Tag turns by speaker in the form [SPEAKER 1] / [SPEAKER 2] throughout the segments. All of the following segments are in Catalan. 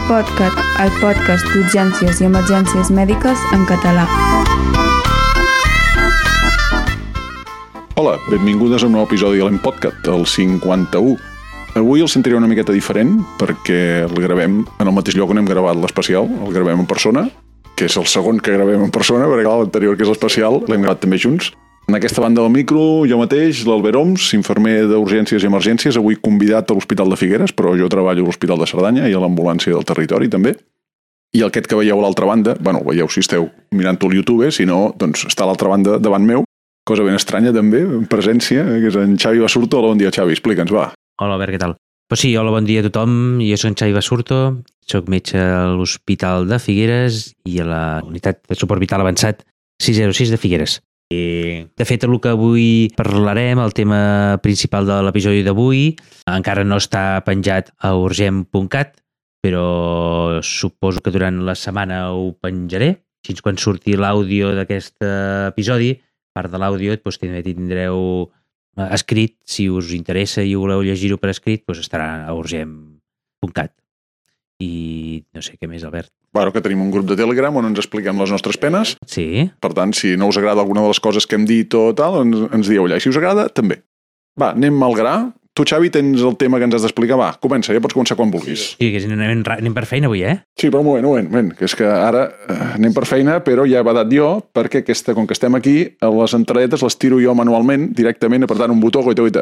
[SPEAKER 1] PodCat, el podcast d'urgències i emergències mèdiques en català.
[SPEAKER 2] Hola, benvingudes a un nou episodi de l'EmPodCat, el 51. Avui el sentiré una miqueta diferent perquè el gravem en el mateix lloc on hem gravat l'especial, el gravem en persona, que és el segon que gravem en persona, perquè l'anterior, que és l'especial, l'hem gravat també junts. En aquesta banda del micro, jo mateix, l'Albert Oms, infermer d'urgències i emergències, avui convidat a l'Hospital de Figueres, però jo treballo a l'Hospital de Cerdanya i a l'ambulància del territori també. I aquest que veieu a l'altra banda, bueno, veieu si esteu mirant-ho al YouTube, si no, doncs està a l'altra banda davant meu, cosa ben estranya també, en presència, que és en Xavi Basurto. Hola, bon dia, Xavi, explica'ns, va.
[SPEAKER 3] Hola, Albert, què tal? Pues sí, hola, bon dia a tothom. Jo soc en Xavi Basurto, soc metge a l'Hospital de Figueres i a la unitat de suport vital avançat 606 de Figueres. I, de fet, el que avui parlarem, el tema principal de l'episodi d'avui, encara no està penjat a urgent.cat, però suposo que durant la setmana ho penjaré. Així quan surti l'àudio d'aquest episodi, part de l'àudio, doncs, també tindreu escrit, si us interessa i voleu llegir-ho per escrit, doncs estarà a urgent.cat. I no sé què més, Albert.
[SPEAKER 2] Bueno, que tenim un grup de Telegram on ens expliquem les nostres penes.
[SPEAKER 3] Sí.
[SPEAKER 2] Per tant, si no us agrada alguna de les coses que hem dit o tal, ens dieu allà. I si us agrada, també. Va, anem al gra. Tu, Xavi, tens el tema que ens has d'explicar. Va, comença, ja pots començar quan vulguis.
[SPEAKER 3] Sí, que anem per feina avui,
[SPEAKER 2] Sí, però un moment, que és que ara anem per feina, però ja he badat jo, perquè com que estem aquí, les entradetes les tiro jo manualment, directament, apretant un botó, goita.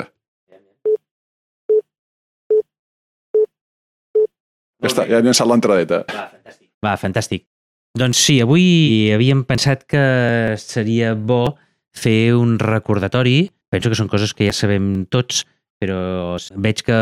[SPEAKER 2] Ja està, ja he llançat l'entradeta.
[SPEAKER 3] Va, fantàstic. Doncs sí, avui havíem pensat que seria bo fer un recordatori. Penso que són coses que ja sabem tots, però veig que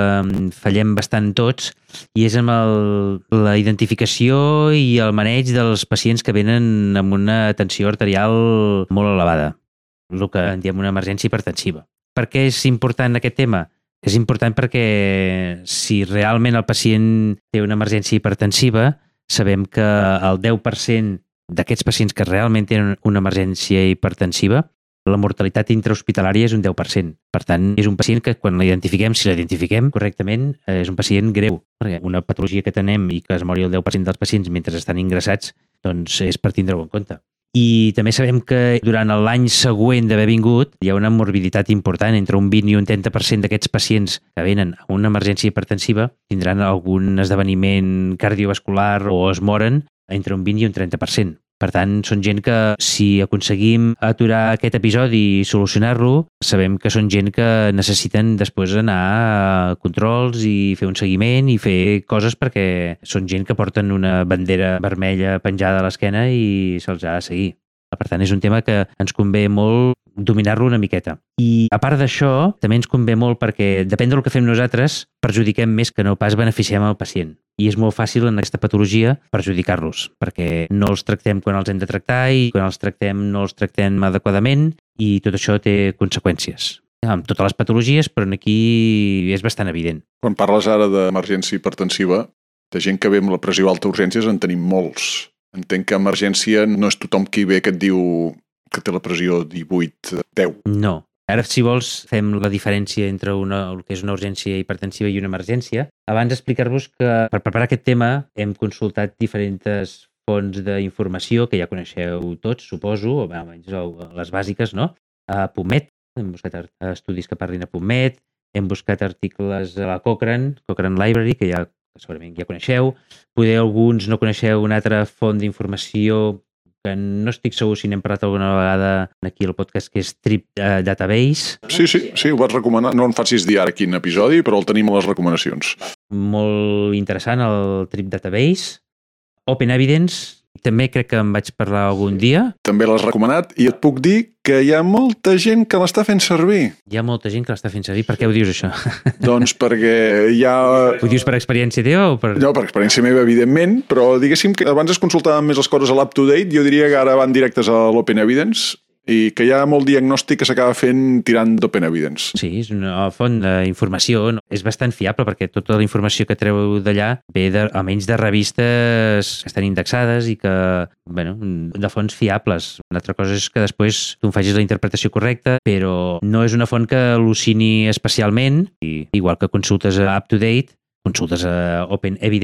[SPEAKER 3] fallem bastant tots, i és amb la identificació i el maneig dels pacients que venen amb una tensió arterial molt elevada, el que en diem una emergència hipertensiva. Per què és important aquest tema? És important perquè si realment el pacient té una emergència hipertensiva, sabem que el 10% d'aquests pacients que realment tenen una emergència hipertensiva, la mortalitat intrahospitalària és un 10%. Per tant, és un pacient que quan l'identifiquem, si l'identifiquem correctament, és un pacient greu. Perquè una patologia que tenem i que es mori el 10% dels pacients mentre estan ingressats, doncs és per tindre-ho en compte. I també sabem que durant l'any següent d'haver vingut hi ha una morbiditat important, entre un 20 i un 30% d'aquests pacients que venen amb una emergència hipertensiva tindran algun esdeveniment cardiovascular o es moren entre un 20 i un 30%. Per tant, són gent que si aconseguim aturar aquest episodi i solucionar-lo, sabem que són gent que necessiten després anar a controls i fer un seguiment i fer coses perquè són gent que porten una bandera vermella penjada a l'esquena i se'ls ha de seguir. Per tant, és un tema que ens convé molt dominar-lo una miqueta. I a part d'això, també ens convé molt perquè, depèn del que fem nosaltres, perjudiquem més que no pas beneficiem el pacient. I és molt fàcil en aquesta patologia perjudicar-los, perquè no els tractem quan els hem de tractar i quan els tractem no els tractem adequadament, i tot això té conseqüències. Amb totes les patologies, però aquí és bastant evident.
[SPEAKER 2] Quan parles ara d'emergència hipertensiva, de gent que ve amb la pressió alta a urgències en tenim molts. Entenc que emergència no és tothom qui ve que et diu que té la pressió 18-10.
[SPEAKER 3] No. Ara, si vols, fem la diferència entre el que és una urgència hipertensiva i una emergència. Abans d'explicar-vos que per preparar aquest tema hem consultat diferents fonts d'informació que ja coneixeu tots, suposo, o almenys les bàsiques, no? A PubMed, hem buscat estudis que parlin a PubMed, hem buscat articles a la Cochrane Library, que segurament ja coneixeu. Poder alguns no coneixeu una altra font d'informació que no estic segur si n'hem parlat alguna vegada aquí al podcast, que és Trip Database.
[SPEAKER 2] Sí, ho vaig recomanar. No en facis dir ara quin episodi, però el tenim a les recomanacions.
[SPEAKER 3] Molt interessant, el Trip Database. Open Evidence, també crec que en vaig parlar algun dia.
[SPEAKER 2] També l'has recomanat i et puc dir que hi ha molta gent que l'està fent servir.
[SPEAKER 3] Hi ha molta gent que l'està fent servir. Per què ho dius, això?
[SPEAKER 2] Doncs perquè hi ha...
[SPEAKER 3] Ho dius per experiència teva o per...
[SPEAKER 2] No, per experiència meva, evidentment, però diguéssim que abans es consultaven més les coses a l'UpToDate, jo diria que ara van directes a l'Open Evidence, i que hi ha molt diagnòstic que s'acaba fent tirant d'Open Evidence.
[SPEAKER 3] Sí, és una font d'informació. És bastant fiable perquè tota la informació que treu d'allà ve almenys de revistes que estan indexades i que, de fonts fiables. Una altra cosa és que després tu en facis la interpretació correcta, però no és una font que al·lucini especialment, i igual que consultes a UpToDate, consultes a Open Evidence,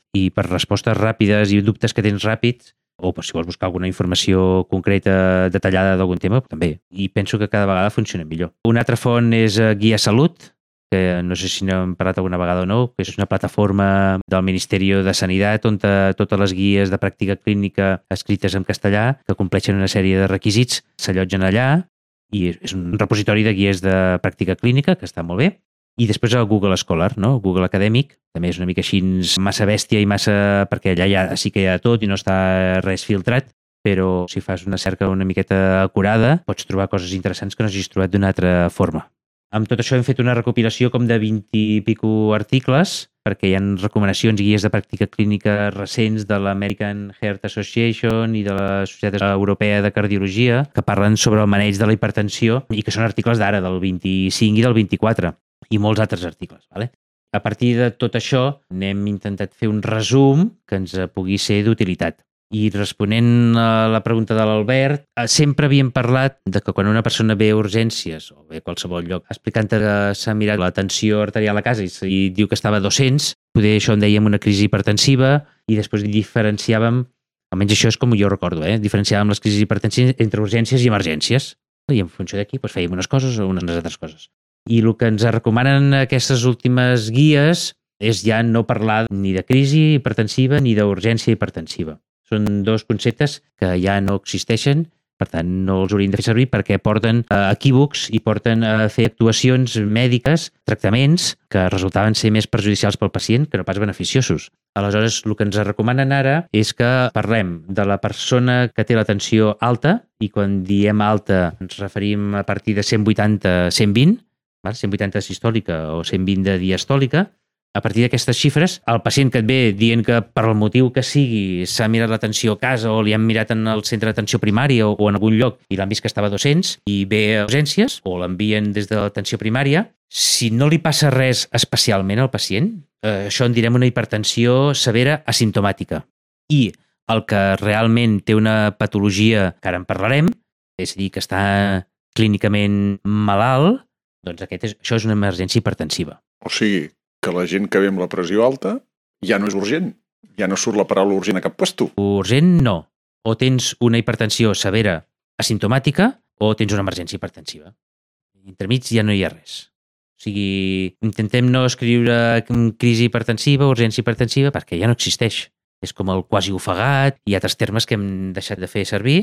[SPEAKER 3] i per respostes ràpides i dubtes que tens ràpids, o si vols buscar alguna informació concreta, detallada d'algun tema, també. I penso que cada vegada funciona millor. Una altra font és Guia Salut, que no sé si n'hem parlat alguna vegada o no, que és una plataforma del Ministeri de Sanitat on totes les guies de pràctica clínica escrites en castellà, que compleixen una sèrie de requisits, s'allotgen allà, i és un repositori de guies de pràctica clínica, que està molt bé. I després el Google Scholar, no? Google Acadèmic, també és una mica així massa bèstia i massa... perquè allà sí que hi ha tot i no està res filtrat, però si fas una cerca una miqueta acurada pots trobar coses interessants que no hagis trobat d'una altra forma. Amb tot això hem fet una recopilació com de 20 i pico articles, perquè hi ha recomanacions i guies de pràctica clínica recents de l'American Heart Association i de la Societat Europea de Cardiologia que parlen sobre el maneig de la hipertensió i que són articles d'ara, del 25 i del 24, i molts altres articles. Vale? A partir de tot això n'hem intentat fer un resum que ens pugui ser d'utilitat. I responent a la pregunta de l'Albert, sempre havíem parlat de que quan una persona ve a urgències o ve a qualsevol lloc explicant que s'ha mirat la tensió arterial a casa i diu que estava a 200, poder això en dèiem una crisi hipertensiva i després diferenciàvem, almenys això és com jo recordo, diferenciàvem les crisis hipertensives entre urgències i emergències i en funció d'aquí fèiem unes coses o unes altres coses. I el que ens recomanen aquestes últimes guies és ja no parlar ni de crisi hipertensiva ni d'urgència hipertensiva. Són dos conceptes que ja no existeixen, per tant no els hauríem de fer servir perquè porten a equívocs i porten a fer actuacions mèdiques, tractaments que resultaven ser més perjudicials pel pacient que no pas beneficiosos. Aleshores, el que ens recomanen ara és que parlem de la persona que té la tensió alta, i quan diem alta ens referim a partir de 180-120, 180 sistòlica o 120 de diastòlica. A partir d'aquestes xifres, el pacient que et ve dient que per el motiu que sigui s'ha mirat l'atenció a casa o li han mirat en el centre d'atenció primària o en algun lloc i l'han vist que estava a 200 i ve a urgències o l'envien des de l'atenció primària, si no li passa res especialment al pacient, això en direm una hipertensió severa asimptomàtica. I el que realment té una patologia, que ara en parlarem, és a dir, que està clínicament malalt, doncs això és una emergència hipertensiva.
[SPEAKER 2] O sigui, que la gent que ve amb la pressió alta ja no és urgent. Ja no surt la paraula urgent a cap puesto.
[SPEAKER 3] Urgent no. O tens una hipertensió severa asimptomàtica o tens una emergència hipertensiva. Entremig ja no hi ha res. O sigui, intentem no escriure crisi hipertensiva, urgència hipertensiva, perquè ja no existeix. És com el quasi ofegat i altres termes que hem deixat de fer servir.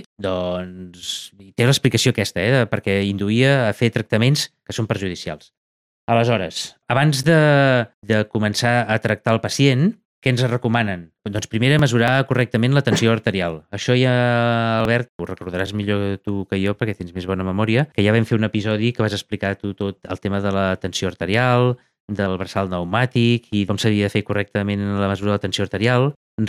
[SPEAKER 3] Doncs té l'explicació aquesta, perquè induïa a fer tractaments que són perjudicials. Aleshores, abans de començar a tractar el pacient, què ens recomanen? Doncs primer mesurar correctament la tensió arterial. Això ja, Albert, ho recordaràs millor tu que jo perquè tens més bona memòria, que ja vam fer un episodi que vas explicar tu tot el tema de la tensió arterial, del braçal pneumàtic i com s'havia de fer correctament la mesura de la tensió arterial.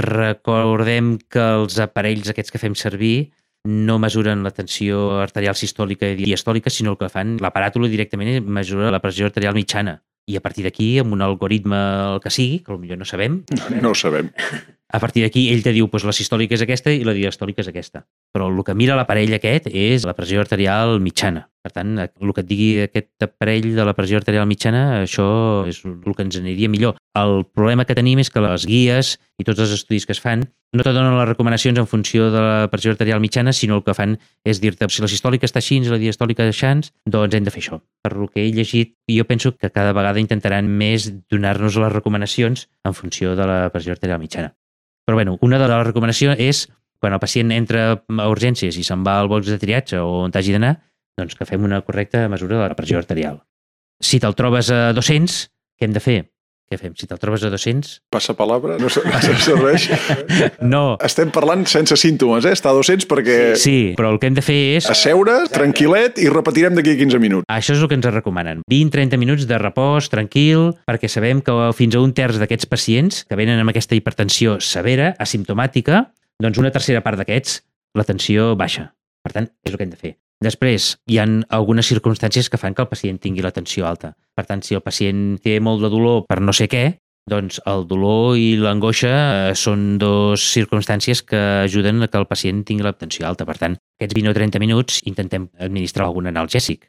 [SPEAKER 3] Recordem que els aparells aquests que fem servir no mesuren la tensió arterial sistòlica i diastòlica, sinó el que fan, l'aparàtol directament mesura la pressió arterial mitjana. I a partir d'aquí, amb un algoritme el que sigui, que potser no sabem...
[SPEAKER 2] No ho sabem.
[SPEAKER 3] A partir d'aquí, ell te diu la sistòlica és aquesta i la diastòlica és aquesta. Però el que mira l'aparell aquest és la pressió arterial mitjana. Per tant, el que et digui aquest aparell de la pressió arterial mitjana, això és el que ens aniria millor. El problema que tenim és que les guies i tots els estudis que es fan no te donen les recomanacions en funció de la pressió arterial mitjana, sinó el que fan és dir-te si la sistòlica està així, la diastòlica està així, doncs hem de fer això. Per el que he llegit, jo penso que cada vegada intentaran més donar-nos les recomanacions en funció de la pressió arterial mitjana. Però bueno, una de les recomanacions és, quan el pacient entra a urgències i se'n va al box de triatge o on t'hagi d'anar, doncs que fem una correcta mesura de la pressió arterial. Si te'l trobes a 200, què hem de fer? Què fem? Si te'l trobes a 200...
[SPEAKER 2] Passa palabra? No serveix?
[SPEAKER 3] No.
[SPEAKER 2] Estem parlant sense símptomes, Està a 200 perquè...
[SPEAKER 3] Sí, però el que hem de fer és...
[SPEAKER 2] Asseure, tranquil·let, i repetirem d'aquí a 15 minuts.
[SPEAKER 3] Això és el que ens recomanen. 20-30 minuts de repòs, tranquil, perquè sabem que fins a 1/3 d'aquests pacients que venen amb aquesta hipertensió severa, asimptomàtica, doncs una tercera part d'aquests, la tensió baixa. Per tant, és el que hem de fer. Després, hi ha algunes circumstàncies que fan que el pacient tingui la tensió alta. Per tant, si el pacient té molt de dolor per no sé què, doncs el dolor i l'angoixa són dues circumstàncies que ajuden a que el pacient tingui la tensió alta. Per tant, aquests 20 o 30 minuts intentem administrar algun analgèsic.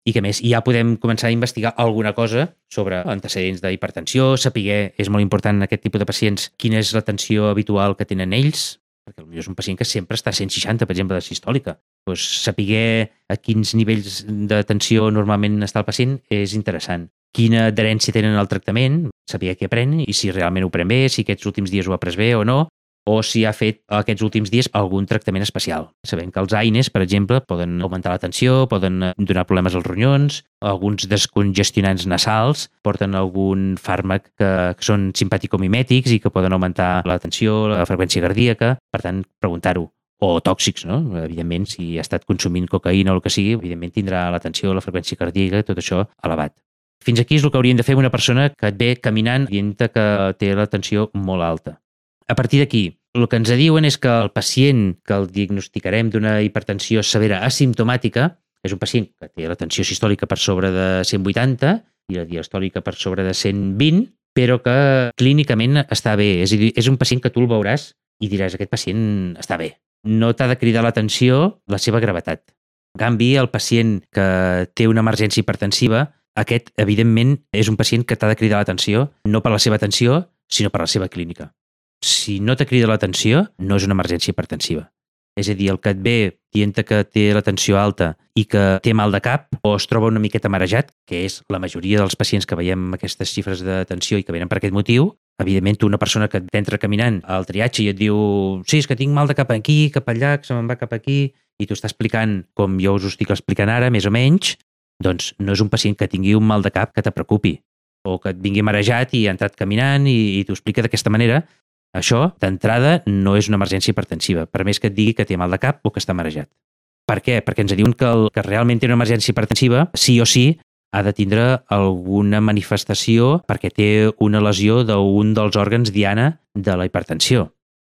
[SPEAKER 3] i que més, ja podem començar a investigar alguna cosa sobre antecedents d'hipertensió, saber, és molt important en aquest tipus de pacients, quina és la tensió habitual que tenen ells, perquè potser és un pacient que sempre està a 160, per exemple, de sistòlica. Doncs saber a quins nivells de tensió normalment està el pacient és interessant. Quina adherència tenen al tractament, saber què pren i si realment ho pren bé, si aquests últims dies ho ha pres bé o no, o si ha fet aquests últims dies algun tractament especial. Sabem que els AINES, per exemple, poden augmentar la tensió, poden donar problemes als ronyons, alguns descongestionants nasals porten algun fàrmac que són simpàtico-mimètics i que poden augmentar la tensió, la freqüència cardíaca, per tant, preguntar-ho. O tòxics, no? Evidentment, si ha estat consumint cocaïna o el que sigui, evidentment tindrà la tensió, la freqüència cardíaca, tot això elevat. Fins aquí és el que hauríem de fer una persona que et ve caminant dient que té la tensió molt alta. A partir d'aquí, el que ens diuen és que el pacient que el diagnosticarem d'una hipertensió severa asimptomàtica és un pacient que té la tensió sistòlica per sobre de 180 i la diastòlica per sobre de 120, però que clínicament està bé. És a dir, és un pacient que tu el veuràs i diràs, aquest pacient està bé. No t'ha de cridar l'atenció la seva gravetat. En canvi, el pacient que té una emergència hipertensiva, aquest, evidentment, és un pacient que t'ha de cridar l'atenció no per la seva tensió, sinó per la seva clínica. Si no te crida l'atenció, no és una emergència hipertensiva. És a dir, el que et ve dient que té la tensió alta i que té mal de cap o es troba una miqueta marejat, que és la majoria dels pacients que veiem aquestes xifres de tensió i que venen per aquest motiu, evidentment tu, una persona que t'entra caminant al triatge i et diu sí, és que tinc mal de cap aquí, cap allà, que se me'n va cap aquí, i tu està explicant com jo us ho estic explicant ara, més o menys, doncs no és un pacient que tingui un mal de cap que te preocupi o que et vingui marejat i ha entrat caminant i t'ho explica d'aquesta manera. Això, d'entrada, no és una emergència hipertensiva, per més que et digui que té mal de cap o que està marejat. Per què? Perquè ens diuen que el que realment té una emergència hipertensiva, sí o sí, ha de tindre alguna manifestació perquè té una lesió d'un dels òrgans diana de la hipertensió.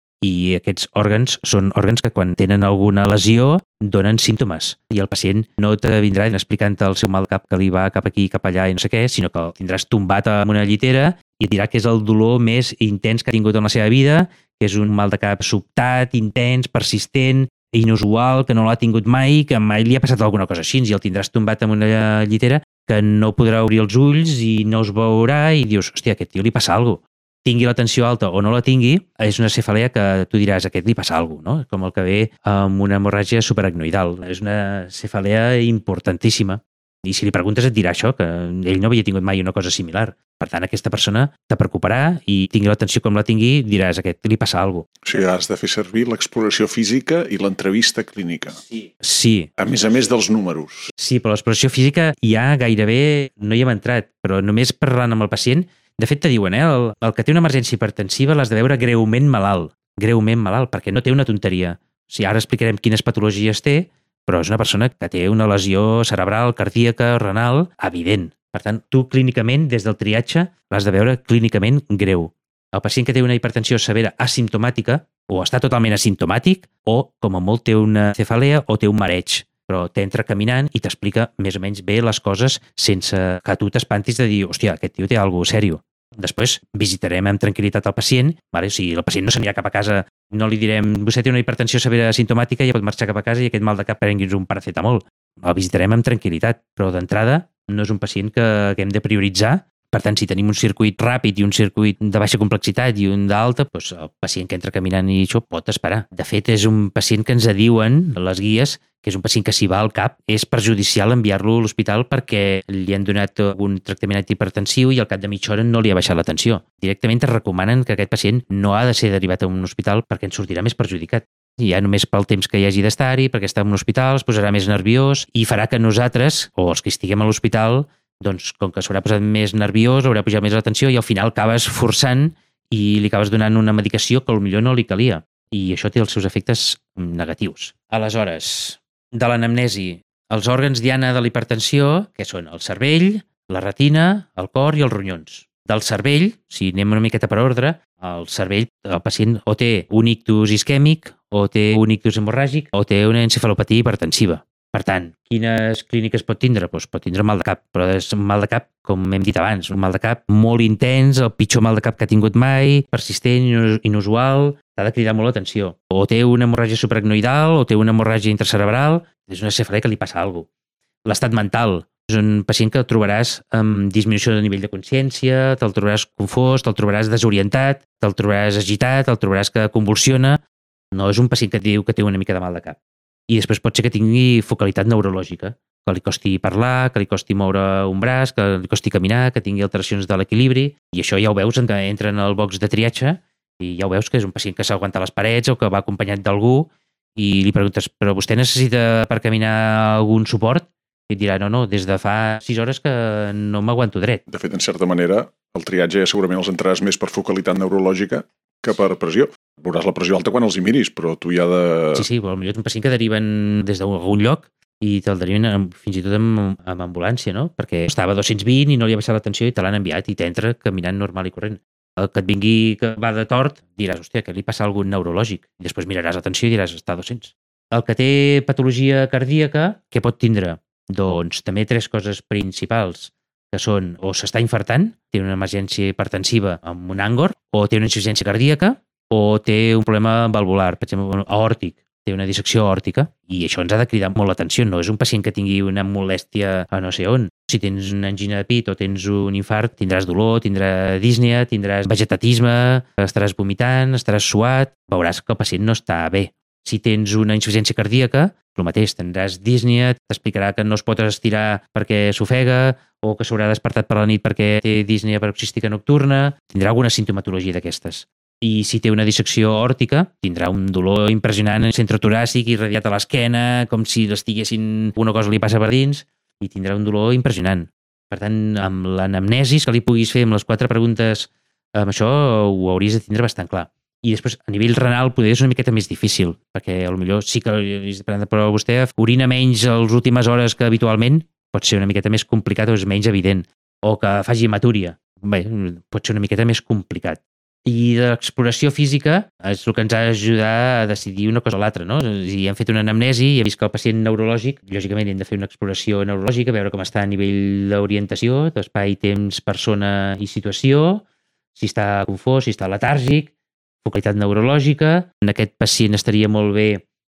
[SPEAKER 3] I aquests òrgans són òrgans que quan tenen alguna lesió donen símptomes. I el pacient no te vindrà explicant el seu mal de cap que li va cap aquí, cap allà i no sé què, sinó que el tindràs tombat en una llitera i et dirà que és el dolor més intens que ha tingut en la seva vida, que és un mal de cap sobtat, intens, persistent, inusual, que no l'ha tingut mai, que mai li ha passat alguna cosa així, i el tindràs tombat en una llitera que no podrà obrir els ulls i no es veurà i dius, hòstia, a aquest tio li passa alguna cosa. Tingui la tensió alta o no la tingui, és una cefalea que tu diràs, a aquest li passa alguna cosa, no? Com el que ve amb una hemorràgia subaracnoidal. És una cefalea importantíssima. I si li preguntes et dirà això, que ell no havia tingut mai una cosa similar. Per tant, aquesta persona te preocuparà i tingui la tensió com la tingui, diràs, a aquest li passa alguna cosa.
[SPEAKER 2] O sigui, has de fer servir l'exploració física i l'entrevista clínica.
[SPEAKER 3] Sí.
[SPEAKER 2] A més dels números.
[SPEAKER 3] Sí, però l'exploració física ja gairebé no hi hem entrat, però només parlant amb el pacient. De fet, te diuen, el que té una emergència hipertensiva l'has de veure greument malalt, perquè no té una tonteria. O sigui, ara explicarem quines patologies té, però és una persona que té una lesió cerebral, cardíaca, renal, evident. Per tant, tu clínicament, des del triatge, l'has de veure clínicament greu. El pacient que té una hipertensió severa asimptomàtica, o està totalment asimptomàtic, o, com a molt, té una cefalea o té un mareig, però t'entra caminant i t'explica més o menys bé les coses sense que tu t'espantis de dir, hòstia, aquest tio té alguna cosa sèrio. Després visitarem amb tranquil·litat el pacient, vale? Si el pacient no s'anirà cap a casa, no li direm, vostè té una hipertensió severa asimptomàtica i ja pot marxar cap a casa i aquest mal de cap prengui'ns un paracetamol. El visitarem amb tranquil·litat, però d'entrada no és un pacient que hem de prioritzar. Per tant, si tenim un circuit ràpid i un circuit de baixa complexitat i un d'alta, doncs el pacient que entra caminant i això pot esperar. De fet, és un pacient que ens diuen les guies que és un pacient que si va al cap és perjudicial enviar-lo a l'hospital perquè li han donat un tractament antihipertensiu i al cap de mitja hora no li ha baixat la tensió. Directament es recomanen que aquest pacient no ha de ser derivat a un hospital perquè ens sortirà més perjudicat. I ja només pel temps que hi hagi d'estar-hi, perquè està en un hospital, es posarà més nerviós i farà que nosaltres, o els que estiguem a l'hospital, doncs com que s'haurà posat més nerviós, haurà pujat més la tensió i al final acabes forçant i li acabes donant una medicació que potser no li calia. I això té els seus efectes negatius. Aleshores, de l'anamnesi, els òrgans diana de la hipertensió, que són el cervell, la retina, el cor i els ronyons. Del cervell, si anem una miqueta per ordre, el cervell, el pacient o té un ictus isquèmic, o té un ictus hemorràgic, o té una encefalopatia hipertensiva. Per tant, quines clíniques pot tindre? Doncs pot tindre mal de cap, però és un mal de cap, com hem dit abans, un mal de cap molt intens, el pitjor mal de cap que ha tingut mai, persistent, inusual, t'ha de cridar molt l'atenció. O té una hemorràgia subaracnoidal, o té una hemorràgia intracerebral, és una cefalea que li passa alguna cosa. L'estat mental, És un pacient que el trobaràs amb disminució de nivell de consciència, te'l trobaràs confós, te'l trobaràs desorientat, te'l trobaràs agitat, te'l trobaràs que convulsiona. No és un pacient que et diu que té una mica de mal de cap. I després pot ser que tingui focalitat neurològica, que li costi parlar, que li costi moure un braç, que li costi caminar, que tingui alteracions de l'equilibri. I això ja ho veus en que entra en el box de triatge i ja ho veus que és un pacient que s'aguanta les parets o que va acompanyat d'algú i li preguntes, però vostè necessita per caminar algun suport? I et dirà, no, des de fa 6 hores que no m'aguanto dret.
[SPEAKER 2] De fet, en certa manera, el triatge ja segurament els entraràs més per focalitat neurològica que per pressió. Veuràs la pressió alta quan els hi miris, però tu ja de...
[SPEAKER 3] Sí, potser és un pacient que deriven des d'algun lloc i te'l deriven fins i tot amb ambulància, no? Perquè estava a 220 i no li ha baixat la tensió i te l'han enviat i t'entra caminant normal i corrent. El que et vingui que va de tort, diràs, hòstia, que li passa algun neurològic. I després miraràs la tensió i diràs, està a 200. El que té patologia cardíaca, què pot tindre? Doncs també 3 coses principals, que són o s'està infartant, té una emergència hipertensiva amb un àngor, o té una insuficiència cardíaca, o té un problema valvular, per exemple, aòrtic, té una dissecció aòrtica, i això ens ha de cridar molt l'atenció. No és un pacient que tingui una molèstia a no sé on. Si tens una angina de pit o tens un infart, tindràs dolor, tindràs dísnia, tindràs vegetatisme, estaràs vomitant, estaràs suat, veuràs que el pacient no està bé. Si tens una insuficiència cardíaca, el mateix, tindràs dísnia, t'explicarà que no es pot estirar perquè s'ofega o que s'haurà despertat per la nit perquè té dísnia paroxística nocturna, tindrà alguna sintomatologia d'aquestes. I si té una dissecció aòrtica, tindrà un dolor impressionant en el centre toràcic irradiat a l'esquena, com si l'estiguessin, una cosa li passa per dins, i tindrà un dolor impressionant. Per tant, amb l'anamnesis que li puguis fer amb les 4 preguntes, amb això ho hauries de tindre bastant clar. I després, a nivell renal, potser és una miqueta més difícil, perquè potser sí que, però vostè orina menys a les últimes hores que habitualment, pot ser una miqueta més complicat o és menys evident. O que faci hematúria. Bé, pot ser una miqueta més complicat. I l'exploració física és el que ens ha d'ajudar a decidir una cosa o l'altra, no? Si hem fet una anamnesi i hem vist que el pacient neurològic, lògicament hem de fer una exploració neurològica, veure com està a nivell d'orientació, d'espai, temps, persona i situació, si està confós, si està letàrgic, focalitat neurològica. En aquest pacient estaria molt bé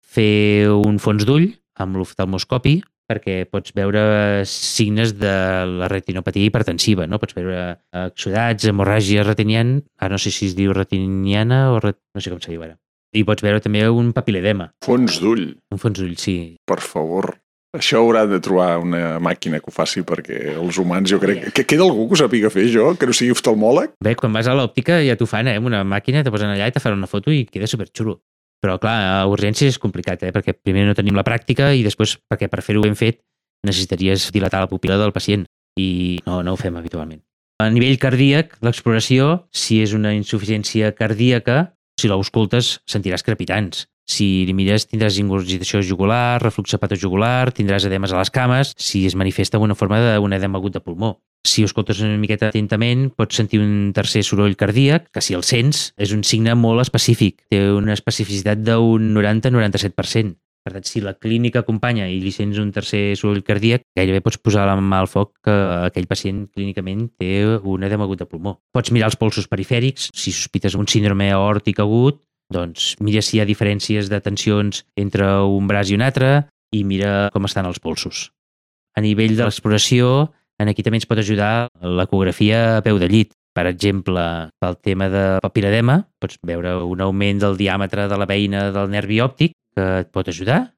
[SPEAKER 3] fer un fons d'ull amb l'oftalmoscopi, perquè pots veure signes de la retinopatia hipertensiva, no? Pots veure exudats, hemorràgia retiniana, no sé si es diu retiniana o no sé com se diu ara. I pots veure també un papiledema.
[SPEAKER 2] Fons d'ull.
[SPEAKER 3] Un fons d'ull, sí.
[SPEAKER 2] Per favor. Això haurà de trobar una màquina que ho faci, perquè els humans, jo crec... Que queda algú que ho sàpiga fer, jo? Que no sigui oftalmòleg?
[SPEAKER 3] Bé, quan vas a l'òptica ja t'ho fan, amb una màquina, te posen allà i te fan una foto i queda superxulo. Però, clar, a urgències és complicat, perquè primer no tenim la pràctica i després, perquè per fer-ho ben fet, necessitaries dilatar la pupil·la del pacient i no ho fem habitualment. A nivell cardíac, l'exploració, si és una insuficiència cardíaca, si l'auscultes sentiràs crepitants. Si li mires tindràs ingurgitació jugular, reflux hepatojugular, tindràs edemes a les cames, si es manifesta amb una forma d'un edema agut de pulmó. Si ho escoltes una miqueta atentament, pots sentir un tercer soroll cardíac, que si el sents és un signe molt específic. Té una especificitat d'un 90-97%. Per tant, si la clínica acompanya i li sents un tercer soroll cardíac, gairebé pots posar la mà al foc que aquell pacient clínicament té un edema agut de pulmó. Pots mirar els polsos perifèrics. Si sospites un síndrome aòrtic agut, doncs mira si hi ha diferències de tensions entre un braç i un altre i mira com estan els polsos. A nivell de l'exploració, aquí també ens pot ajudar l'ecografia a peu de llit. Per exemple, pel tema de papiledema, pots veure un augment del diàmetre de la beina del nervi òptic que et pot ajudar.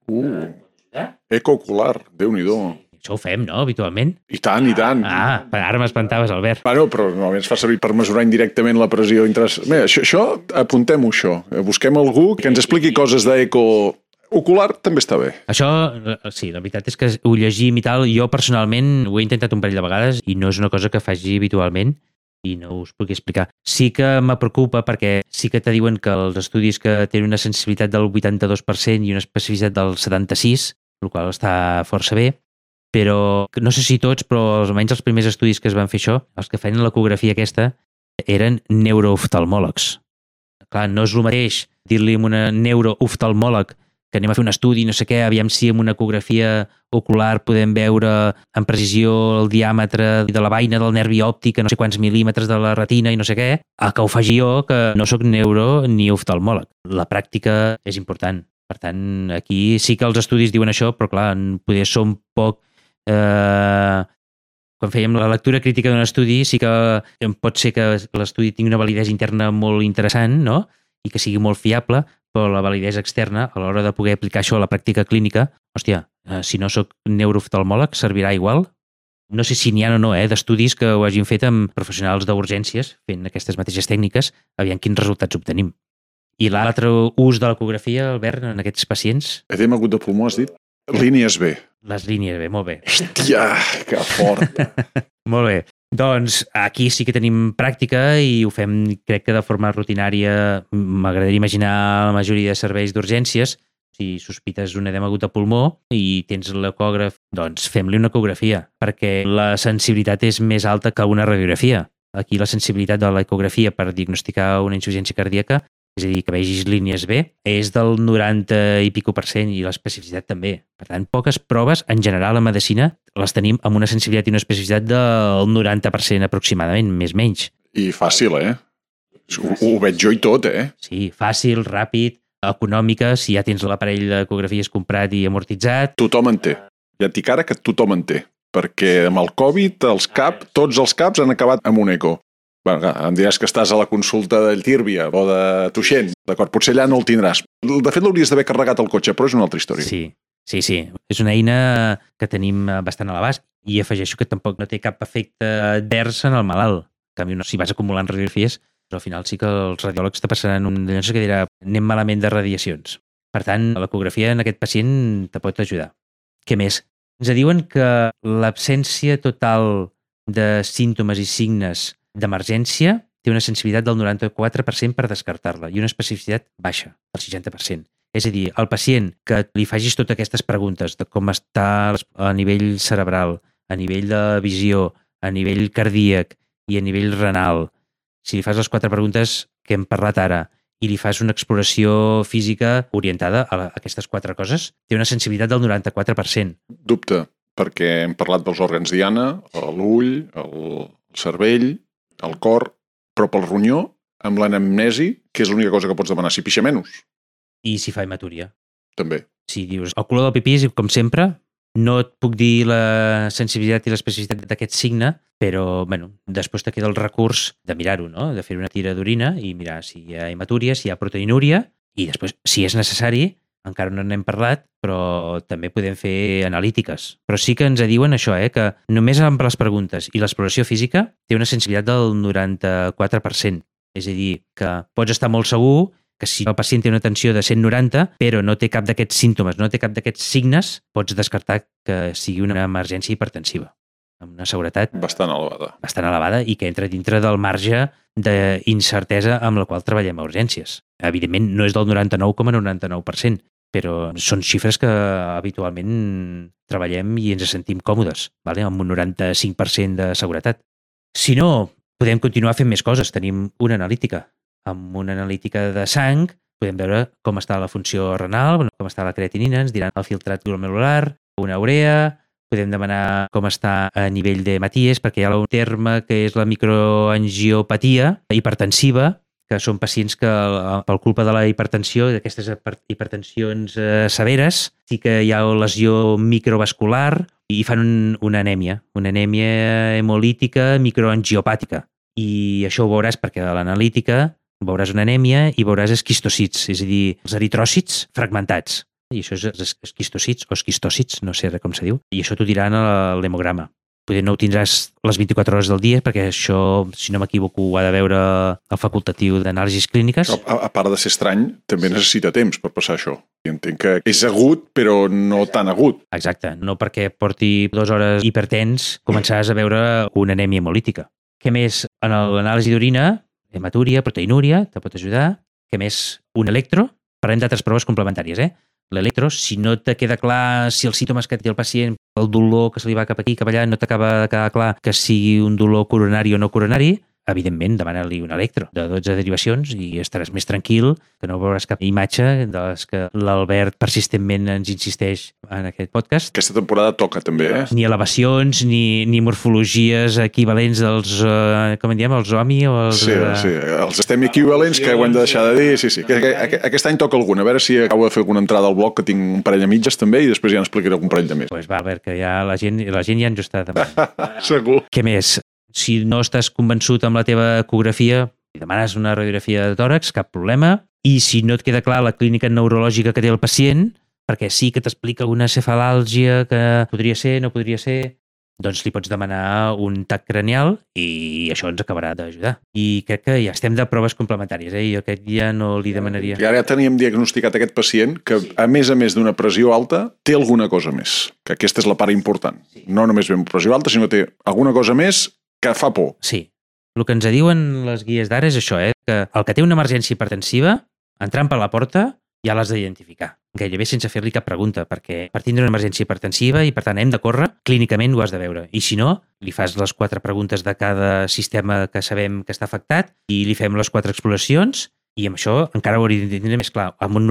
[SPEAKER 2] Eco ocular, Déu-n'hi-do.
[SPEAKER 3] Això ho fem, no?, habitualment.
[SPEAKER 2] I tant, i tant.
[SPEAKER 3] Ara m'espantaves, Albert.
[SPEAKER 2] Bueno, però normalment es fa servir per mesurar indirectament la pressió. Mira, això apuntem-ho, això. Busquem algú que ens expliqui coses d'eco ocular, també està bé.
[SPEAKER 3] Això, sí, la veritat és que ho llegim i tal. Jo, personalment, ho he intentat un parell de vegades i no és una cosa que faci habitualment i no us puc explicar. Sí que me preocupa perquè sí que te diuen que els estudis que tenen una sensibilitat del 82% i una especificitat del 76%, el qual està força bé, però no sé si tots, però almenys els primers estudis que es van fer això, els que feien l'ecografia aquesta, eren neurooftalmòlegs. Clar, no és el mateix dir-li a una neurooftalmòleg que anem a fer un estudi, no sé què, aviam si amb una ecografia ocular podem veure amb precisió el diàmetre de la beina del nervi òptic, no sé quants mil·límetres de la retina i no sé què, a que ho faci jo, que no sóc neuro ni oftalmòleg. La pràctica és important. Per tant, aquí sí que els estudis diuen això, però clar, potser són poc Quan fèiem la lectura crítica d'un estudi, sí que pot ser que l'estudi tingui una validesa interna molt interessant, no? I que sigui molt fiable, però la validesa externa, a l'hora de poder aplicar això a la pràctica clínica, hòstia, si no sóc neurooftalmòleg, servirà igual? No sé si n'hi ha o no, d'estudis que ho hagin fet amb professionals d'urgències fent aquestes mateixes tècniques, aviam quins resultats obtenim. I l'altre ús de l'ecografia, Albert, en aquests pacients?
[SPEAKER 2] Edema agut de pulmó, has dit? Línies B.
[SPEAKER 3] Les línies B, molt bé.
[SPEAKER 2] Hòstia, que fort.
[SPEAKER 3] Molt bé. Doncs aquí sí que tenim pràctica i ho fem, crec que de forma rutinària. M'agradaria imaginar la majoria de serveis d'urgències. Si sospites un edema agut de pulmó i tens l'ecògraf, doncs fem-li una ecografia, perquè la sensibilitat és més alta que una radiografia. Aquí la sensibilitat de l'ecografia per diagnosticar una insuficiència cardíaca, és a dir, que vegis línies B, és del 90 i pico % i l'especificitat també. Per tant, poques proves, en general, a medicina, les tenim amb una sensibilitat i una especificitat del 90% aproximadament, més menys.
[SPEAKER 2] I fàcil, Ho veig jo i tot,
[SPEAKER 3] Sí, fàcil, ràpid, econòmica, si ja tens l'aparell d'ecografies comprat i amortitzat.
[SPEAKER 2] Tothom en té. Ja et dic ara que tothom en té. Perquè amb el Covid, tots els caps han acabat amb un eco. Bueno, em diràs que estàs a la consulta del Tírvia o de Tuixent, d'acord? Potser allà no el tindràs. De fet, l'hauries d'haver carregat al cotxe, però és una altra història.
[SPEAKER 3] Sí. És una eina que tenim bastant a l'abast i afegeixo que tampoc no té cap efecte advers en el malalt. En canvi, si vas acumulant radiografies, però al final sí que els radiòlegs te passaran un d'allò que dirà anem malament de radiacions. Per tant, l'ecografia en aquest pacient te pot ajudar. Què més? Ens diuen que l'absència total de símptomes i signes d'emergència té una sensibilitat del 94% per descartar-la i una especificitat baixa, del 60%. És a dir, el pacient que li facis totes aquestes preguntes de com està a nivell cerebral, a nivell de visió, a nivell cardíac i a nivell renal, si li fas les 4 preguntes que hem parlat ara i li fas una exploració física orientada a aquestes 4 coses, té una sensibilitat del 94%.
[SPEAKER 2] Dubte, perquè hem parlat dels òrgans diana, l'ull, el cervell, el cor, però pel ronyó, amb l'anamnesi, que és l'única cosa que pots demanar, si pixa menys.
[SPEAKER 3] I si fa hematúria.
[SPEAKER 2] També.
[SPEAKER 3] Si dius, el color del pipí és com sempre, no et puc dir la sensibilitat i l'especificitat d'aquest signe, però després te queda el recurs de mirar-ho, no? De fer una tira d'orina i mirar si hi ha hematúria, si hi ha proteinúria, i després, si és necessari, encara no n'hem parlat, però també podem fer analítiques. Però sí que ens diuen això, que només amb les preguntes i l'exploració física té una sensibilitat del 94%. És a dir, que pots estar molt segur que si el pacient té una tensió de 190, però no té cap d'aquests símptomes, no té cap d'aquests signes, pots descartar que sigui una emergència hipertensiva, amb una seguretat
[SPEAKER 2] bastant elevada
[SPEAKER 3] i que entra dintre del marge d'incertesa amb la qual treballem a urgències. Evidentment, no és del 99,99%, però són xifres que habitualment treballem i ens sentim còmodes, amb un 95% de seguretat. Si no, podem continuar fent més coses. Tenim una analítica. Amb una analítica de sang podem veure com està la funció renal, com està la creatinina, ens diran el filtrat glomerular, una urea, podem demanar com està a nivell d'hematies, perquè hi ha un terme que és la microangiopatia hipertensiva, que són pacients que, per culpa de la hipertensió, d'aquestes hipertensions severes, sí que hi ha lesió microvascular i fan una anèmia hemolítica microangiopàtica. I això ho veuràs perquè a l'analítica veuràs una anèmia i veuràs esquistocits, és a dir, els eritròcits fragmentats. I això és esquistocits o esquistòcits, no sé com se diu, i això t'ho diran a l'hemograma. Potser no ho tindràs les 24 hores del dia, perquè això, si no m'equivoco, ho ha de veure el facultatiu d'anàlisis clíniques.
[SPEAKER 2] A part de ser estrany, també necessita temps per passar això. I entenc que és agut, però no tan agut.
[SPEAKER 3] Exacte, no perquè porti 2 hores hipertens començaràs a veure una anèmia hemolítica. Què més? En l'anàlisi d'orina, hematúria, proteinúria, te pot ajudar. Què més? Un electro. Parlem d'altres proves complementàries, L'electro, si no te queda clar si els símptomes que té el pacient, el dolor que se li va cap aquí, cap allà, no t'acaba de quedar clar que sigui un dolor coronari o no coronari, evidentment, demana-li un electro de 12 derivacions i estaràs més tranquil, que no veuràs cap imatge de les que l'Albert persistentment ens insisteix en aquest podcast.
[SPEAKER 2] Aquesta temporada toca també,
[SPEAKER 3] Ni elevacions, ni morfologies equivalents dels, com en diem, els OMI o els...
[SPEAKER 2] Sí, els estem equivalents que ho hem de deixar de dir, sí. Aquest any toca alguna, a veure si acabo de fer alguna entrada al blog, que tinc un parell de mitges també, i després ja n'explicaré un parell de més.
[SPEAKER 3] Pues va, Albert, que ja la gent ja ens ho està demanant.
[SPEAKER 2] Segur.
[SPEAKER 3] Què més? Si no estàs convençut amb la teva ecografia, demanes una radiografia de tòrax, cap problema. I si no et queda clar la clínica neurològica que té el pacient, perquè sí que t'explica una cefalàlgia que podria ser, no podria ser, doncs li pots demanar un TAC cranial i això ens acabarà d'ajudar. I crec que ja estem de proves complementàries, Jo aquest ja no li demanaria.
[SPEAKER 2] I ara ja teníem diagnosticat aquest pacient que, a més d'una pressió alta, té alguna cosa més, que aquesta és la part important. No només ve amb pressió alta, sinó que té alguna cosa més que fa por.
[SPEAKER 3] Sí. El que ens diuen les guies d'ara és això, que el que té una emergència hipertensiva, entrant per la porta, ja l'has d'identificar. Gairebé sense fer-li cap pregunta, perquè per tindre una emergència hipertensiva i per tant hem de córrer, clínicament ho has de veure. I si no, li fas les 4 preguntes de cada sistema que sabem que està afectat i li fem les 4 exploracions i amb això encara ho hauríem de tindre més clar, amb un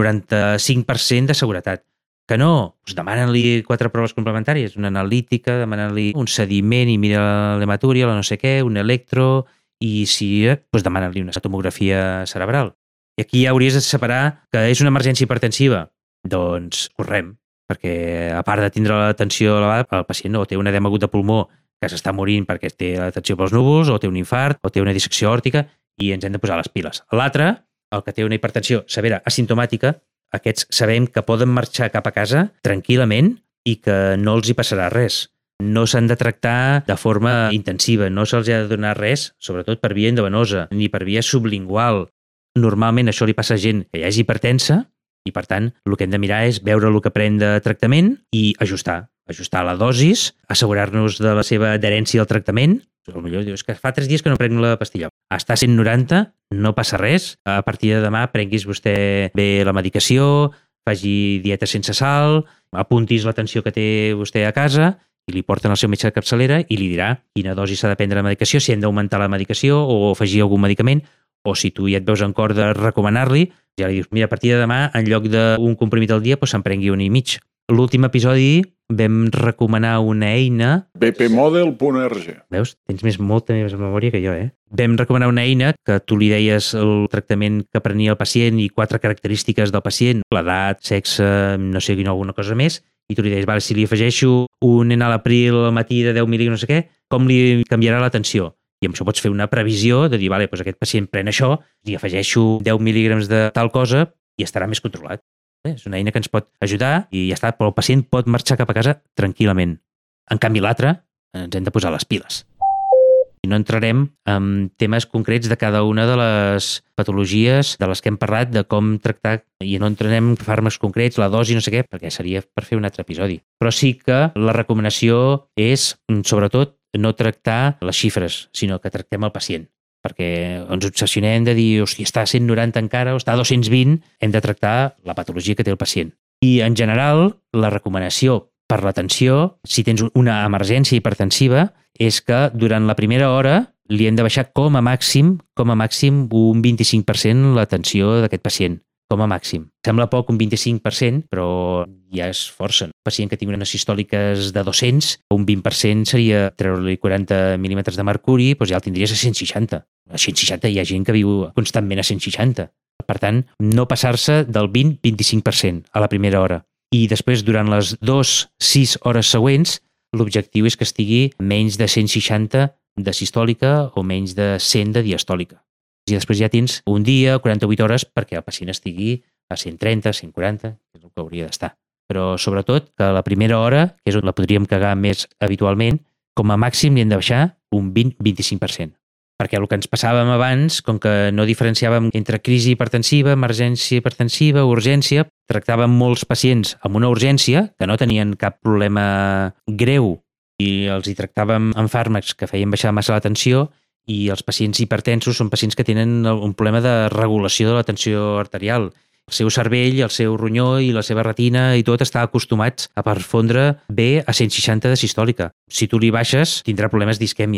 [SPEAKER 3] 95% de seguretat. Que no, doncs demanen-li 4 proves complementàries, una analítica, demanen-li un sediment i mira l'hematúria, la no sé què, un electro, i si, doncs demanen-li una tomografia cerebral. I aquí ja hauries de separar que és una emergència hipertensiva. Doncs correm, perquè a part de tindre la tensió elevada, el pacient o té un edema agut de pulmó que s'està morint perquè té la tensió pels núvols, o té un infart, o té una dissecció òrtica, i ens hem de posar les piles. L'altre, el que té una hipertensió severa asimptomàtica, aquests sabem que poden marxar cap a casa tranquil·lament i que no els hi passarà res. No s'han de tractar de forma intensiva, no se'ls ha de donar res, sobretot per via endovenosa, ni per via sublingual. Normalment això li passa a gent que ja és hipertensa i, per tant, el que hem de mirar és veure el que pren de tractament i ajustar la dosis, assegurar-nos de la seva adherència al tractament. Potser dius que fa 3 dies que no prenc la pastilla. Està a 190, no passa res. A partir de demà prenguis vostè bé la medicació, faci dieta sense sal, apuntis la tensió que té vostè a casa i li porten al seu metge de capçalera i li dirà quina dosi s'ha de prendre la medicació, si hem d'augmentar la medicació o afegir algun medicament, o si tu ja et veus en cor de recomanar-li, ja li dius, mira, a partir de demà, en lloc d'un comprimit al dia, doncs se'n prengui 1,5. L'últim episodi vam recomanar una eina...
[SPEAKER 2] bpmodel.org.
[SPEAKER 3] Veus? Tens molta més memòria que jo, Vam recomanar una eina que tu li deies el tractament que prenia el pacient i 4 característiques del pacient, l'edat, sexe, no sé quina alguna cosa més, i tu li deies, vale, si li afegeixo un enalapril al matí de 10 mil·lígrams, no sé què, com li canviarà la tensió? I amb això pots fer una previsió de dir, vale, doncs aquest pacient pren això, li afegeixo 10 mil·lígrams de tal cosa i estarà més controlat. És una eina que ens pot ajudar i ja està, però el pacient pot marxar cap a casa tranquil·lament. En canvi, l'altre, ens hem de posar les piles. I no entrarem en temes concrets de cada una de les patologies de les que hem parlat, de com tractar, i no entrarem en fàrmacs concrets, la dosi, no sé què, perquè seria per fer un altre episodi. Però sí que la recomanació és, sobretot, no tractar les xifres, sinó que tractem el pacient. Perquè ens obsessionem de dir, hòstia, està a 190 encara o està a 220, hem de tractar la patologia que té el pacient. I, en general, la recomanació per l'atenció, si tens una emergència hipertensiva, és que durant la primera hora li hem de baixar com a màxim un 25% l'atenció d'aquest pacient. Com a màxim. Sembla poc un 25%, però ja és força. Un pacient que tingui unes sistòliques de 200, un 20% seria treure-li 40 mil·límetres de mercuri, doncs ja el tindries a 160. A 160 hi ha gent que viu constantment a 160. Per tant, no passar-se del 20-25% a la primera hora. I després, durant les 2-6 hores següents, l'objectiu és que estigui menys de 160 de sistòlica o menys de 100 de diastòlica. I després ja tens un dia, 48 hores, perquè el pacient estigui a 130, 140, que és el que hauria d'estar. Però, sobretot, que la primera hora, que és on la podríem cagar més habitualment, com a màxim li hem de baixar un 20-25%. Perquè el que ens passàvem abans, com que no diferenciàvem entre crisi hipertensiva, emergència hipertensiva, urgència, tractàvem molts pacients amb una urgència que no tenien cap problema greu i els hi tractàvem amb fàrmacs que feien baixar massa la tensió, i els pacients hipertensos són pacients que tenen un problema de regulació de la tensió arterial. El seu cervell, el seu ronyó i la seva retina i tot està acostumats a perfondre bé a 160 de sistòlica. Si tu li baixes, tindrà problemes d'isquèmia.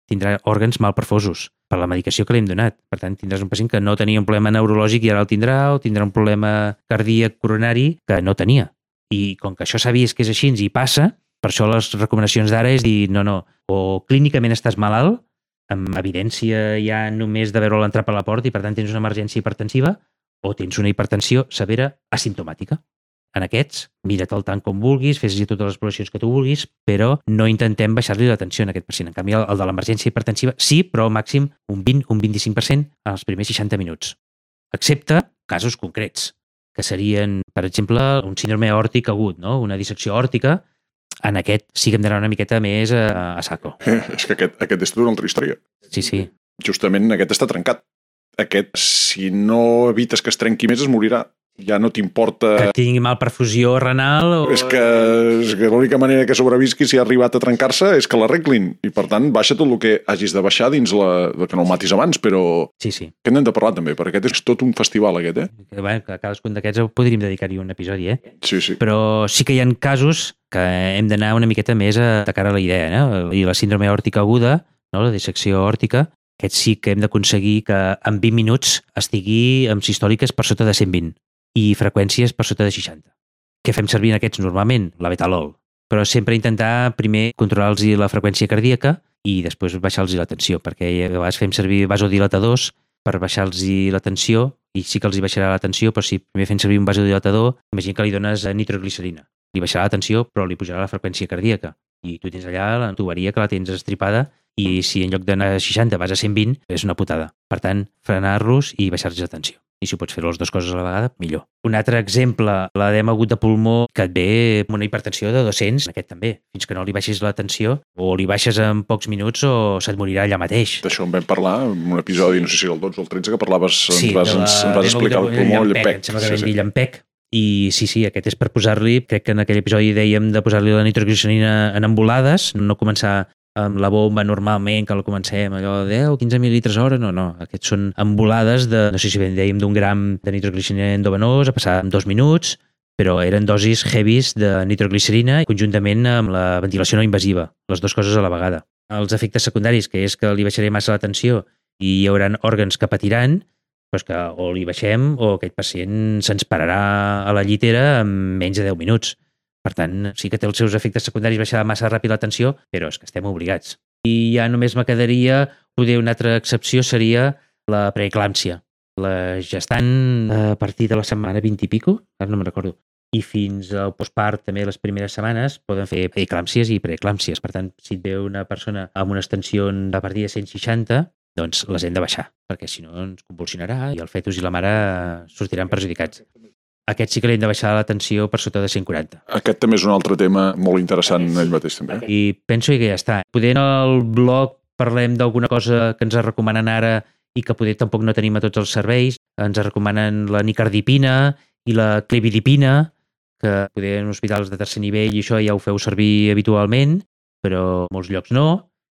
[SPEAKER 3] tindrà òrgans mal perfosos per la medicació que li hem donat. Per tant, tindràs un pacient que no tenia un problema neurològic i ara el tindrà, o tindrà un problema cardíac coronari que no tenia. I com que això s'ha vist que és així i passa, per això les recomanacions d'ara és dir, no, o clínicament estàs malalt, amb evidència ja només de veure l'entrar per la porta i per tant tens una emergència hipertensiva, o tens una hipertensió severa asimptomàtica. En aquests, mira't el tant com vulguis, fes-hi totes les exploracions que tu vulguis, però no intentem baixar-li la tensió a aquest pacient. En canvi, el de l'emergència hipertensiva sí, però màxim un 20, un 25% en els primers 60 minuts. Excepte casos concrets, que serien, per exemple, un síndrome aòrtic agut, no? Una dissecció aòrtica. En aquest sí que hem d'anar una miqueta més a saco.
[SPEAKER 2] És que aquest és tota una altra història.
[SPEAKER 3] Sí.
[SPEAKER 2] Justament aquest està trencat. Aquest, si no evites que es trenqui més, es morirà. Ja no t'importa...
[SPEAKER 3] Que tingui mal perfusió renal o...
[SPEAKER 2] És que l'única manera que sobrevisqui si ha arribat a trencar-se és que l'arreglin. I per tant, baixa tot el que hagis de baixar dins que no el matis abans, però...
[SPEAKER 3] Sí.
[SPEAKER 2] Que n'hem de parlar també, perquè aquest és tot un festival, aquest,
[SPEAKER 3] Que a cadascun d'aquests podríem dedicar-hi un episodi,
[SPEAKER 2] Sí.
[SPEAKER 3] Però sí que hi ha casos que hem d'anar una miqueta més a cara a la idea, no? I la síndrome aòrtica aguda, no? La dissecció aòrtica, aquest sí que hem d'aconseguir que en 20 minuts estigui amb sistòliques per sota de 120 i freqüències per sota de 60. Què fem servir en aquests normalment? La betalol. Però sempre intentar primer controlar-los la freqüència cardíaca i després baixar-los la tensió, perquè a vegades fem servir vasodilatadors per baixar-los la tensió, i sí que els hi baixarà la tensió, però si primer fem servir un vasodilatador, imagina que li dones nitroglicerina. Li baixarà la tensió, però li pujarà la freqüència cardíaca. I tu tens allà la tuberia que la tens estripada, i si en lloc d'anar a 60 vas a 120, és una putada. Per tant, frenar-los i baixar-los la tensió. I si pots fer les dues coses a la vegada, millor. Un altre exemple, l'edema agut de pulmó, que et ve amb una hipertensió de 200, aquest també. Fins que no li baixis la tensió, o li baixes en pocs minuts o se't morirà allà mateix.
[SPEAKER 2] D'això en vam parlar en un episodi, no sé si era el 12 o el 13, que parlaves, ens vas explicar el pulmó, el llampec.
[SPEAKER 3] Em sembla que vam dir llampec. I sí, aquest és per posar-li, crec que en aquell episodi dèiem de posar-li la nitroglicerina en embolades, no començar amb la bomba normalment, que la comencem allò de 10 o 15 mil·litres hora, no. Aquests són embolades de, no sé si ben dèiem, d'un gram de nitroglicerina endovenós a passar en 2 minuts, però eren dosis heavies de nitroglicerina conjuntament amb la ventilació no invasiva, les dues coses a la vegada. Els efectes secundaris, que és que li baixaré massa la tensió i hi haurà òrgans que patiran, doncs que o li baixem o aquest pacient se'ns pararà a la llitera en menys de 10 minuts. Per tant, sí que té els seus efectes secundaris baixar massa ràpid la tensió, però és que estem obligats. I ja només me quedaria, poder una altra excepció seria la preeclàmpsia. La gestant a partir de la setmana 20 i pico, ara no me'n recordo, i fins al postpart també les primeres setmanes poden fer eclàmpsies i preeclàmpsies. Per tant, si et ve una persona amb unes tensions a partir de 160, doncs les hem de baixar, perquè si no ens convulsionarà i el fetus i la mare sortiran perjudicats. Aquest sí que li hem de baixar la tensió per sota de 140.
[SPEAKER 2] Aquest també és un altre tema molt interessant ell mateix també.
[SPEAKER 3] I penso que ja està. Poder en el blog parlem d'alguna cosa que ens recomanen ara i que poder tampoc no tenim a tots els serveis. Ens recomanen la nicardipina i la clebidipina, que poder en hospitals de tercer nivell i això ja ho feu servir habitualment, però en molts llocs no.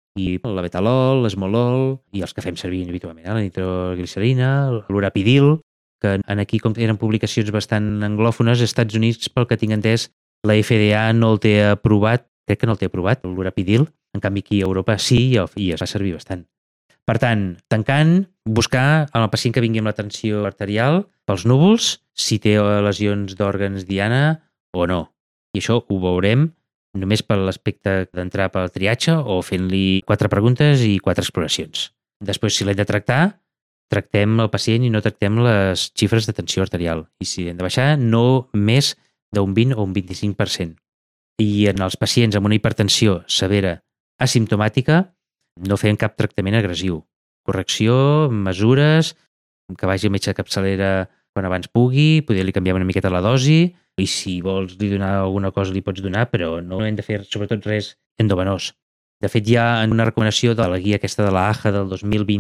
[SPEAKER 3] I la betalol, l'esmolol i els que fem servir habitualment, la nitroglicerina, l'urapidil, que aquí, com eren publicacions bastant anglòfones, als Estats Units, pel que tinc entès, la FDA no el té aprovat, crec que no el té aprovat, l'urapidil, en canvi aquí a Europa sí i es va servir bastant. Per tant, tancant, buscar en el pacient que vingui amb la tensió arterial pels núvols, si té lesions d'òrgans diana o no. I això ho veurem només per l'aspecte d'entrar pel triatge o fent-li 4 preguntes i 4 exploracions. Després, si l'hem de tractar, tractem el pacient i no tractem les xifres de tensió arterial. I si hem de baixar, no més d'un 20 o un 25%. I en els pacients amb una hipertensió severa asimptomàtica, no fem cap tractament agressiu. Correcció, mesures, que vagi al metge de capçalera quan abans pugui, poder-li canviar una miqueta la dosi, i si vols li donar alguna cosa li pots donar, però no hem de fer sobretot res endovenós. De fet, hi ha una recomanació de la guia aquesta de la AHA del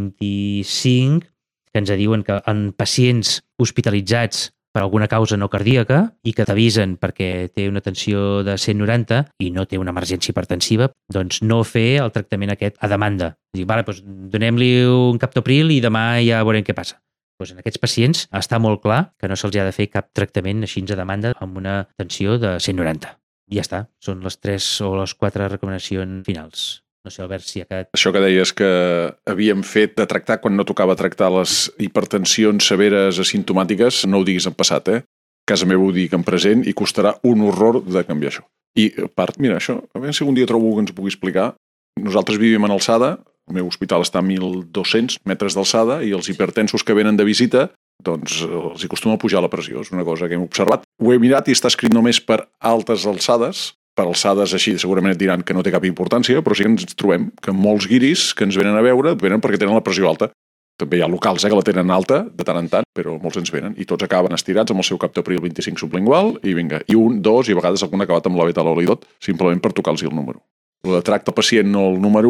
[SPEAKER 3] 2025 que ens diuen que en pacients hospitalitzats per alguna causa no cardíaca i que t'avisen perquè té una tensió de 190 i no té una emergència hipertensiva, doncs no fer el tractament aquest a demanda. Dic, vale, doncs donem-li un captopril i demà ja veurem què passa. Doncs en aquests pacients està molt clar que no se'ls ha de fer cap tractament així a demanda amb una tensió de 190. I ja està, són les 3 o les 4 recomanacions finals. No sé, Albert, si ha quedat...
[SPEAKER 2] Això que deies que havíem fet de tractar quan no tocava tractar les hipertensions severes asimptomàtiques, no ho diguis en passat, A casa meva ho dic en present i costarà un horror de canviar això. I a part, mira, això, a veure si algun dia trobo que ens pugui explicar. Nosaltres vivim en alçada, el meu hospital està a 1.200 metres d'alçada i els hipertensos que venen de visita, doncs els hi costuma pujar la pressió. És una cosa que hem observat. Ho he mirat i està escrit només per altes alçades. Per alçades així segurament et diran que no té cap importància, però sí que ens trobem que molts guiris que ens venen a veure venen perquè tenen la pressió alta. També hi ha locals que la tenen alta de tant en tant, però molts ens venen i tots acaben estirats amb el seu captopril 25 sublingual i vinga, i un, dos, i a vegades algun ha acabat amb la beta-aloidot simplement per tocar-los el número. El de tracte al pacient no el número...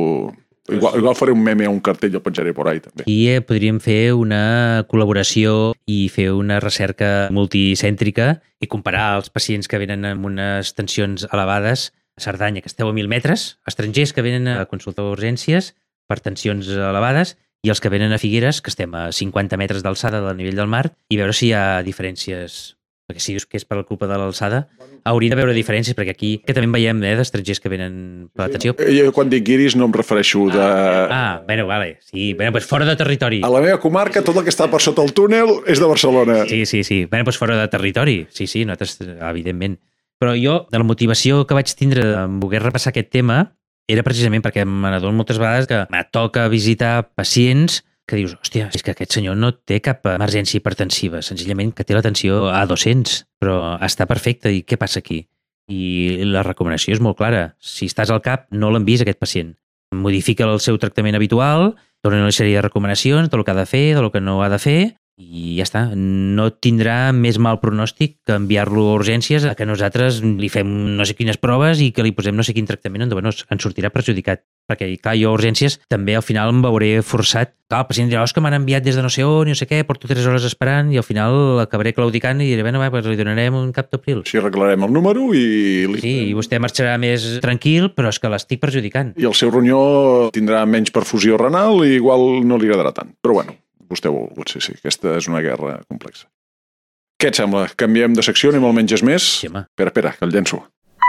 [SPEAKER 2] Igual faré un meme o un cartell i el penjaré por ahí també.
[SPEAKER 3] I podríem fer una col·laboració i fer una recerca multicèntrica i comparar els pacients que venen amb unes tensions elevades a Cerdanya, que esteu a 1.000 metres, estrangers que venen a consultar urgències per tensions elevades i els que venen a Figueres, que estem a 50 metres d'alçada del nivell del mar, i veure si hi ha diferències. Perquè si dius que és per la culpa de l'alçada, hauria de veure diferències, perquè aquí que també en veiem d'estrangers que venen per l'atenció.
[SPEAKER 2] Jo quan dic guiris no em refereixo de...
[SPEAKER 3] Bueno, vale. Sí, pues fora de territori.
[SPEAKER 2] A la meva comarca tot el que està per sota el túnel és de Barcelona.
[SPEAKER 3] Sí. Bueno, pues fora de territori. Sí, nosaltres, evidentment. Però jo, de la motivació que vaig tindre de voler repassar aquest tema, era precisament perquè m'adono moltes vegades que me toca visitar pacients que dius, hòstia, és que aquest senyor no té cap emergència hipertensiva, senzillament que té la tensió a 200, però està perfecte. I què passa aquí? I la recomanació és molt clara. Si estàs al CAP, no l'envies aquest pacient. Modifica el seu tractament habitual, dona una sèrie de recomanacions del que ha de fer, del que no ha de fer, i ja està. No tindrà més mal pronòstic que enviar-lo a urgències a que nosaltres li fem no sé quines proves i que li posem no sé quin tractament, on en sortirà perjudicat. Perquè, clar, jo a urgències també al final em veuré forçat. Clar, el pacient dirà, que m'han enviat des de no sé on, no sé què, porto 3 hores esperant i al final acabaré claudicant i diré, pues li donarem un captopril.
[SPEAKER 2] Sí, arreglarem el número i...
[SPEAKER 3] Sí, i vostè marxarà més tranquil, però és que l'estic perjudicant.
[SPEAKER 2] I el seu ronyó tindrà menys perfusió renal i igual no li agradarà tant. Però bueno, vostè ho volgut, sí. Aquesta és una guerra complexa. Què et sembla? Canviem de secció, anem al menges més?
[SPEAKER 3] Sí, home.
[SPEAKER 2] Espera, que el llenço.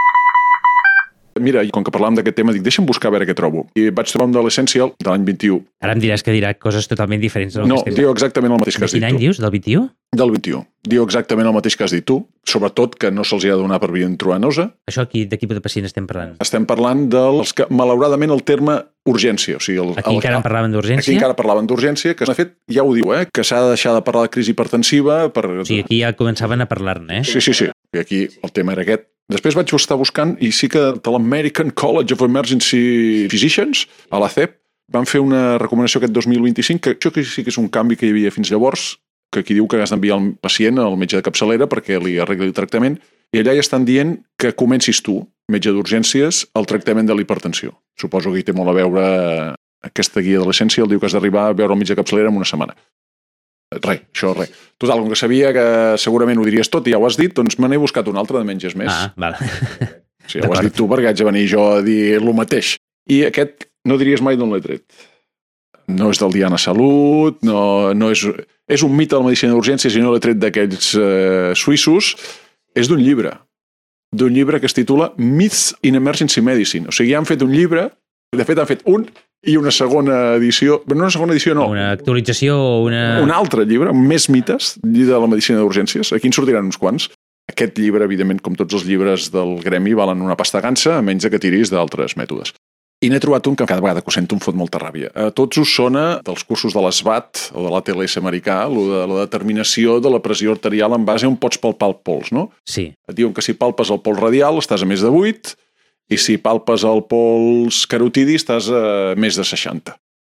[SPEAKER 2] Mira, com que parlàvem d'aquest tema, dic, deixa'm buscar a veure què trobo. I vaig trobar un de l'Essential de l'any 21.
[SPEAKER 3] Ara em diràs que dirà coses totalment diferents.
[SPEAKER 2] No, diu exactament el mateix que has dit tu.
[SPEAKER 3] Quin any dius? Del 21?
[SPEAKER 2] Del 21. Diu exactament el mateix que has dit tu, sobretot que no se'ls ha de donar per via intravenosa.
[SPEAKER 3] Això aquí, de quin pacient estem parlant?
[SPEAKER 2] Estem parlant dels que, malauradament, el terme urgència. O sigui,
[SPEAKER 3] aquí encara en parlaven d'urgència?
[SPEAKER 2] Aquí encara parlaven d'urgència, que de fet ja ho diu, que s'ha de deixar de parlar de crisi hipertensiva.
[SPEAKER 3] O sigui, aquí ja començaven a parlar-ne,
[SPEAKER 2] Sí. I aquí el tema era aquest. Després vaig estar buscant i sí que de l'American College of Emergency Physicians, a la CEP, van fer una recomanació aquest 2025, que això sí que és un canvi que hi havia fins llavors, que aquí diu que has d'enviar el pacient al metge de capçalera perquè li arregli el tractament, i allà ja estan dient que comencis tu, metge d'urgències, el tractament de l'hipertensió. Suposo que hi té molt a veure aquesta guia de l'essència, el diu que has d'arribar a veure el metge de capçalera en una setmana. Res. Total, com que sabia que segurament ho diries tot i ja ho has dit, doncs me n'he buscat un altre de menges més.
[SPEAKER 3] Val.
[SPEAKER 2] Sí, ho has dit tu perquè haig de venir jo a dir el mateix. I aquest no diries mai d'on l'he tret. No és del Diana Salut, no és un mite de la medicina d'urgències i no l'he tret d'aquells suïssos. És d'un llibre que es titula Myths in Emergency Medicine. O sigui, ja han fet un llibre, de fet han fet un i una segona edició, no una segona edició, no.
[SPEAKER 3] Una actualització o una...
[SPEAKER 2] Un altre llibre, més mites, de la medicina d'urgències. Aquí en sortiran uns quants. Aquest llibre, evidentment, com tots els llibres del gremi, valen una pasta gansa, a menys que tiris d'altres mètodes. I n'he trobat un que cada vegada que ho sento em fot molta ràbia. A tots us sona dels cursos de l'SVAT o de l'ATLS americà, de la determinació de la pressió arterial en base on pots palpar el pols, no?
[SPEAKER 3] Sí.
[SPEAKER 2] Et diuen que si palpes el pols radial estàs a més de 8, i si palpes el pols carotidi estàs a més de 60.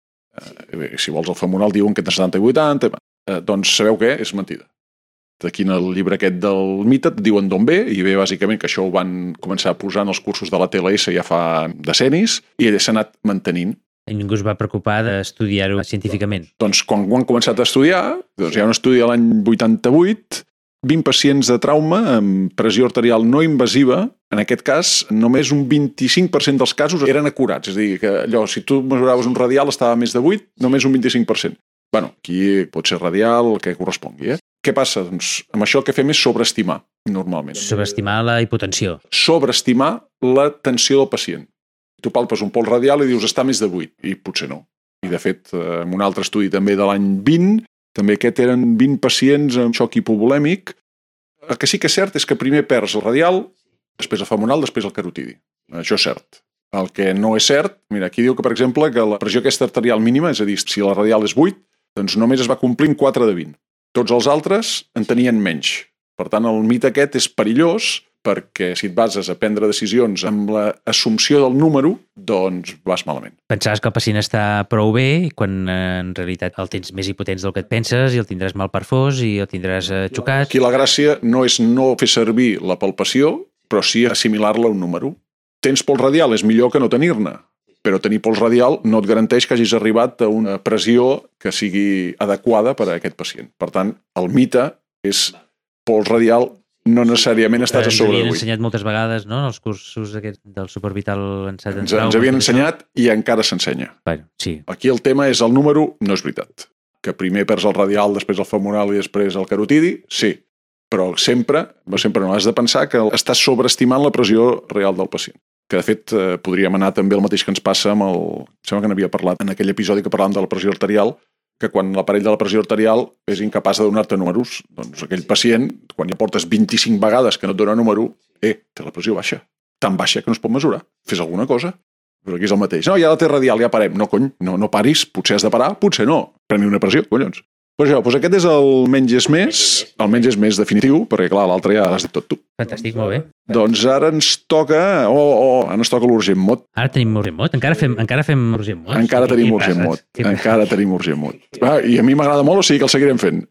[SPEAKER 2] Si vols el femoral diuen que entre 70 i 80. Doncs sabeu què? És mentida. Aquí en el llibre aquest del mite et diuen d'on ve, i ve bàsicament que això ho van començar a posar en els cursos de la TLS ja fa decennis, i ell s'ha anat mantenint.
[SPEAKER 3] I ningú es va preocupar d'estudiar-ho científicament.
[SPEAKER 2] Doncs quan ho han començat a estudiar, doncs hi ha un estudi de l'any 88, 20 pacients de trauma amb pressió arterial no invasiva, en aquest cas només un 25% dels casos eren acurats, és a dir, que allò, si tu mesuraves un radial estava a més de 8, només un 25%. Bueno, aquí pot ser radial, el que correspongui, Què passa? Doncs amb això el que fem és sobreestimar, normalment.
[SPEAKER 3] Sobreestimar la hipotensió.
[SPEAKER 2] Sobreestimar la tensió del pacient. Tu palpes un pols radial i dius està més de 8, i potser no. I de fet, en un altre estudi també de l'any 20, també aquest eren 20 pacients amb xoc hipovolèmic. El que sí que és cert és que primer perds el radial, després el femoral, després el carotidi. Això és cert. El que no és cert, mira, aquí diu que, per exemple, que la pressió aquesta arterial mínima, és a dir, si la radial és 8, doncs només es va complir amb 4 de 20. Tots els altres en tenien menys. Per tant, el mite aquest és perillós, perquè si et bases a prendre decisions amb l'assumpció del número, doncs vas malament.
[SPEAKER 3] Pensaves que el pacient està prou bé quan en realitat el tens més hipotens del que et penses i el tindràs mal perfós i el tindràs xocat.
[SPEAKER 2] Aquí la gràcia no és no fer servir la palpació, però sí assimilar-la a un número. Tens pols radial, és millor que no tenir-ne, però tenir pols radial no et garanteix que hagis arribat a una pressió que sigui adequada per a aquest pacient. Per tant, el mite és pols radial no necessàriament estàs a sobre de 8.
[SPEAKER 3] Ens havien ensenyat moltes vegades, no?, els cursos del supervital avançat en
[SPEAKER 2] Ens havien ensenyat i encara s'ensenya.
[SPEAKER 3] Bueno, sí.
[SPEAKER 2] Aquí el tema és el número, no és veritat. Que primer perds el radial, després el femoral i després el carotidi, sí. Però sempre no has de pensar que estàs sobreestimant la pressió real del pacient. Que, de fet, podríem anar també el mateix que ens passa amb el... Sembla que n'havia parlat en aquell episodi que parlàvem de la pressió arterial, que quan l'aparell de la pressió arterial és incapaç de donar-te números, doncs aquell pacient, quan ja portes 25 vegades que no et dona número, té la pressió baixa. Tan baixa que no es pot mesurar. Fes alguna cosa. Però aquí és el mateix. No, ja la té radial, ja parem. No, cony, no paris. Potser has de parar, potser no. Premi una pressió, collons. Pues això, aquest és el menys és més definitiu, perquè clar, l'altre ja l'has dit tot tu.
[SPEAKER 3] Fantàstic, molt bé.
[SPEAKER 2] Doncs ara ens toca, ara ens toca l'urgent mot.
[SPEAKER 3] Ara tenim urgent mot? Encara fem urgent mot?
[SPEAKER 2] Encara tenim urgent mot. Encara tenim urgent mot. I a mi m'agrada molt, o sigui que el seguirem fent.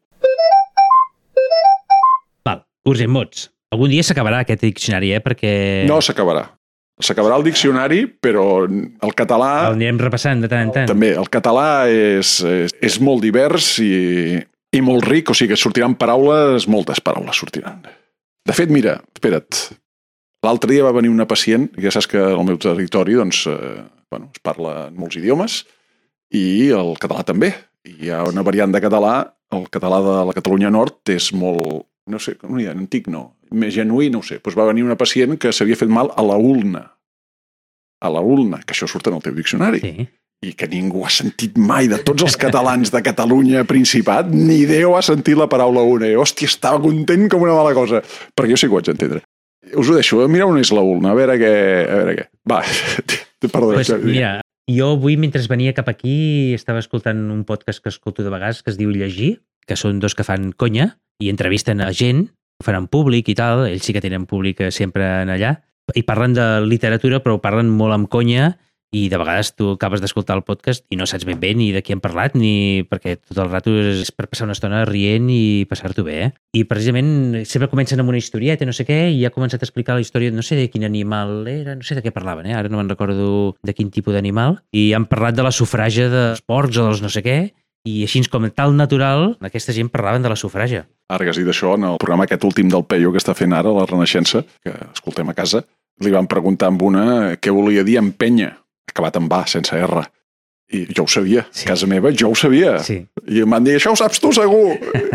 [SPEAKER 3] Val, urgent mots. Algun dia s'acabarà aquest diccionari, perquè...
[SPEAKER 2] No s'acabarà. S'acabarà el diccionari, però el català...
[SPEAKER 3] El anirem repassant de tant en tant.
[SPEAKER 2] També, el català és molt divers i molt ric, o sigui que sortiran paraules, moltes paraules sortiran. De fet, mira, espera't, l'altre dia va venir una pacient, ja saps que al meu territori doncs, es parla en molts idiomes, i el català també. Hi ha una variant de català, el català de la Catalunya Nord és molt, no sé, com diuen, antic no, més genuí, no ho sé. Doncs va venir una pacient que s'havia fet mal a la ulna. A la ulna, que això surt en el teu diccionari.
[SPEAKER 3] Sí.
[SPEAKER 2] I que ningú ha sentit mai, de tots els catalans de Catalunya Principat, ni Déu ha sentit la paraula ulna. I, hòstia, estava content com una mala cosa. Perquè jo sí que ho haig d'entendre. Us ho deixo, mireu on és la ulna, a veure què. Va, perdó.
[SPEAKER 3] Pues, mira, jo avui, mentre venia cap aquí, estava escoltant un podcast que escolto de vegades, que es diu Llegir, que són dos que fan conya i entrevisten a gent, ho fan en públic i tal, ells sí que tenen públic sempre en allà, i parlen de literatura, però parlen molt amb conya, i de vegades tu acabes d'escoltar el podcast i no saps ben bé ni de qui han parlat, ni perquè tot el rato és per passar una estona rient i passar-t'ho bé. I precisament sempre comencen amb una historieta, no sé què, i ha començat a explicar la història, no sé de quin animal era, no sé de què parlaven, ara no me'n recordo de quin tipus d'animal, i han parlat de la sufràgia dels porcs o dels no sé què, i així com tal natural, aquesta gent parlaven de la sufràgia.
[SPEAKER 2] Ara que has dit això, en el programa aquest últim del Peyo que està fent ara, la Renaixença, que escoltem a casa, li van preguntar amb una què volia dir empènyer, acabat en va, sense R. I jo ho sabia, sí. Casa meva, jo ho sabia.
[SPEAKER 3] Sí.
[SPEAKER 2] I em van dir, això ho saps tu segur!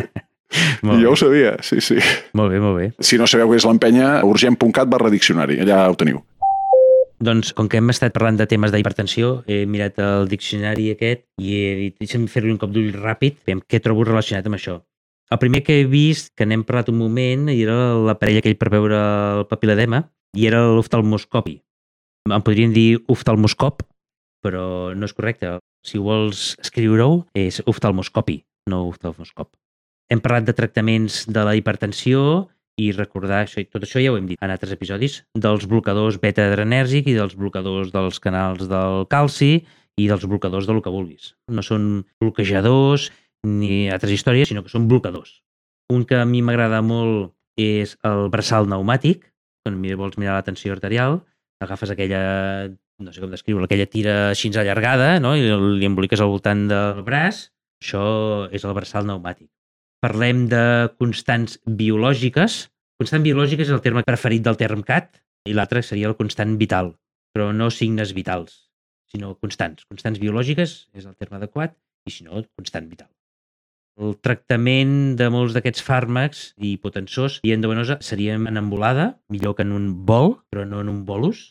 [SPEAKER 2] I jo ho sabia, sí.
[SPEAKER 3] Molt bé, molt bé.
[SPEAKER 2] Si no sabeu què és l'empenya, urgent.cat/diccionari, allà ho teniu.
[SPEAKER 3] Doncs, com que hem estat parlant de temes d'hipertensió, he mirat el diccionari aquest i he dit, deixa'm fer-li un cop d'ull ràpid, què trobo relacionat amb això. El primer que he vist, que n'hem parlat un moment, era l'aparell aquell per veure el papiledema, i era l'oftalmoscopi. Em podrien dir oftalmoscop, però no és correcte. Si vols escriure-ho, és oftalmoscopi, no oftalmoscop. Hem parlat de tractaments de la hipertensió i recordar això, i tot això ja ho hem dit en altres episodis, dels blocadors beta-adrenèrgic i dels blocadors dels canals del calci i dels blocadors del que vulguis. No són bloquejadors ni altres històries, sinó que són blocadors. Un que a mi m'agrada molt és el braçal pneumàtic, quan vols mirar la tensió arterial, agafes aquella, no sé com descriure, aquella tira així allargada, no? I li emboliques al voltant del braç. Això és el braçal pneumàtic. Parlem de constants biològiques. Constant biològica és el terme preferit del TERMCAT i l'altre seria el constant vital, però no signes vitals, sinó constants. Constants biològiques és el terme adequat i, si no, constant vital. El tractament de molts d'aquests fàrmacs i hipotensors i endovenosa seria en embolada, millor que en un bol, però no en un bolus.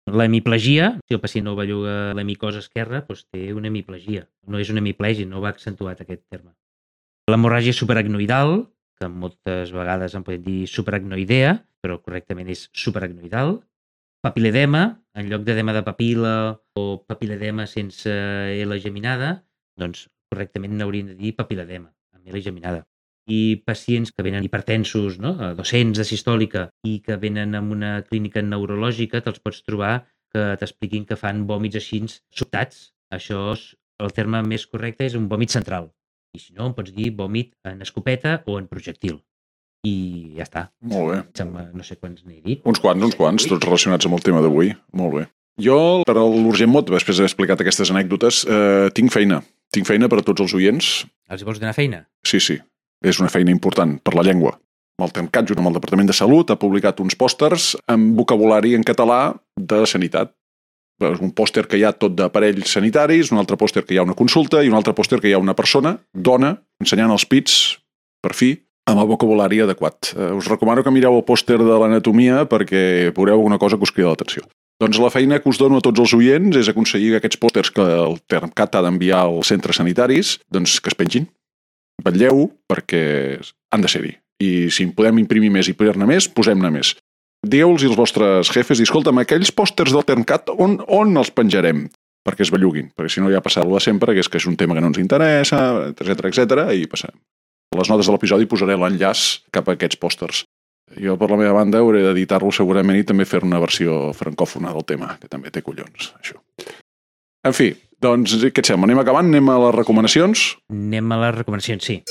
[SPEAKER 3] L'hemiplegia, si el pacient no belluga l'hemicosa esquerra, doncs té una hemiplegia. No és una hemiplegia, no va accentuat aquest terme. L'hemorràgia superacnoidal, que moltes vegades en podem dir superacnoidea, però correctament és superacnoidal. Papiledema, en lloc d'edema de papil·la o papiledema sense L geminada, doncs correctament n'hauríem de dir papiledema, amb L geminada. I pacients que venen hipertensos, no? 200 de sistòlica i que venen amb una clínica neurològica, te'ls pots trobar que t'expliquin que fan vòmits així sobtats. Això, el terme més correcte és un vòmit central. I si no, em pots dir vòmit en escopeta o en projectil. I ja està.
[SPEAKER 2] Molt bé.
[SPEAKER 3] No sé quants n'he dit.
[SPEAKER 2] Uns quants, tots relacionats amb el tema d'avui. Molt bé. Jo, per a l'Urgent Mod, després d'haver explicat aquestes anècdotes, tinc feina. Tinc feina per a tots els oients.
[SPEAKER 3] Els vols donar feina?
[SPEAKER 2] Sí. És una feina important per la llengua. El Termcat, junt amb el Departament de Salut, ha publicat uns pòsters amb vocabulari en català de sanitat. Un pòster que hi ha tot d'aparells sanitaris, un altre pòster que hi ha una consulta i un altre pòster que hi ha una persona, dona, ensenyant els pits, per fi, amb el vocabulari adequat. Us recomano que mireu el pòster de l'anatomia perquè veureu alguna cosa que us crida l'atenció. Doncs la feina que us dono a tots els oients és aconseguir que aquests pòsters que el Termcat ha d'enviar als centres sanitaris, doncs que es pengin. Vetlleu perquè han de ser-hi. I si en podem imprimir més i poder-ne més, posem-ne més. Digueu-los als vostres jefes i escolta'm, aquells pòsters del Termcat, on els penjarem? Perquè es belluguin, perquè si no ja passar-ho de sempre, que és un tema que no ens interessa, etc i passarem. A les notes de l'episodi posaré l'enllaç cap a aquests pòsters. Jo, per la meva banda, hauré d'editar-lo segurament i també fer una versió francòfona del tema, que també té collons, això. En fi, doncs, què et sembla? Anem acabant? Anem a les recomanacions?
[SPEAKER 3] Anem a les recomanacions, sí.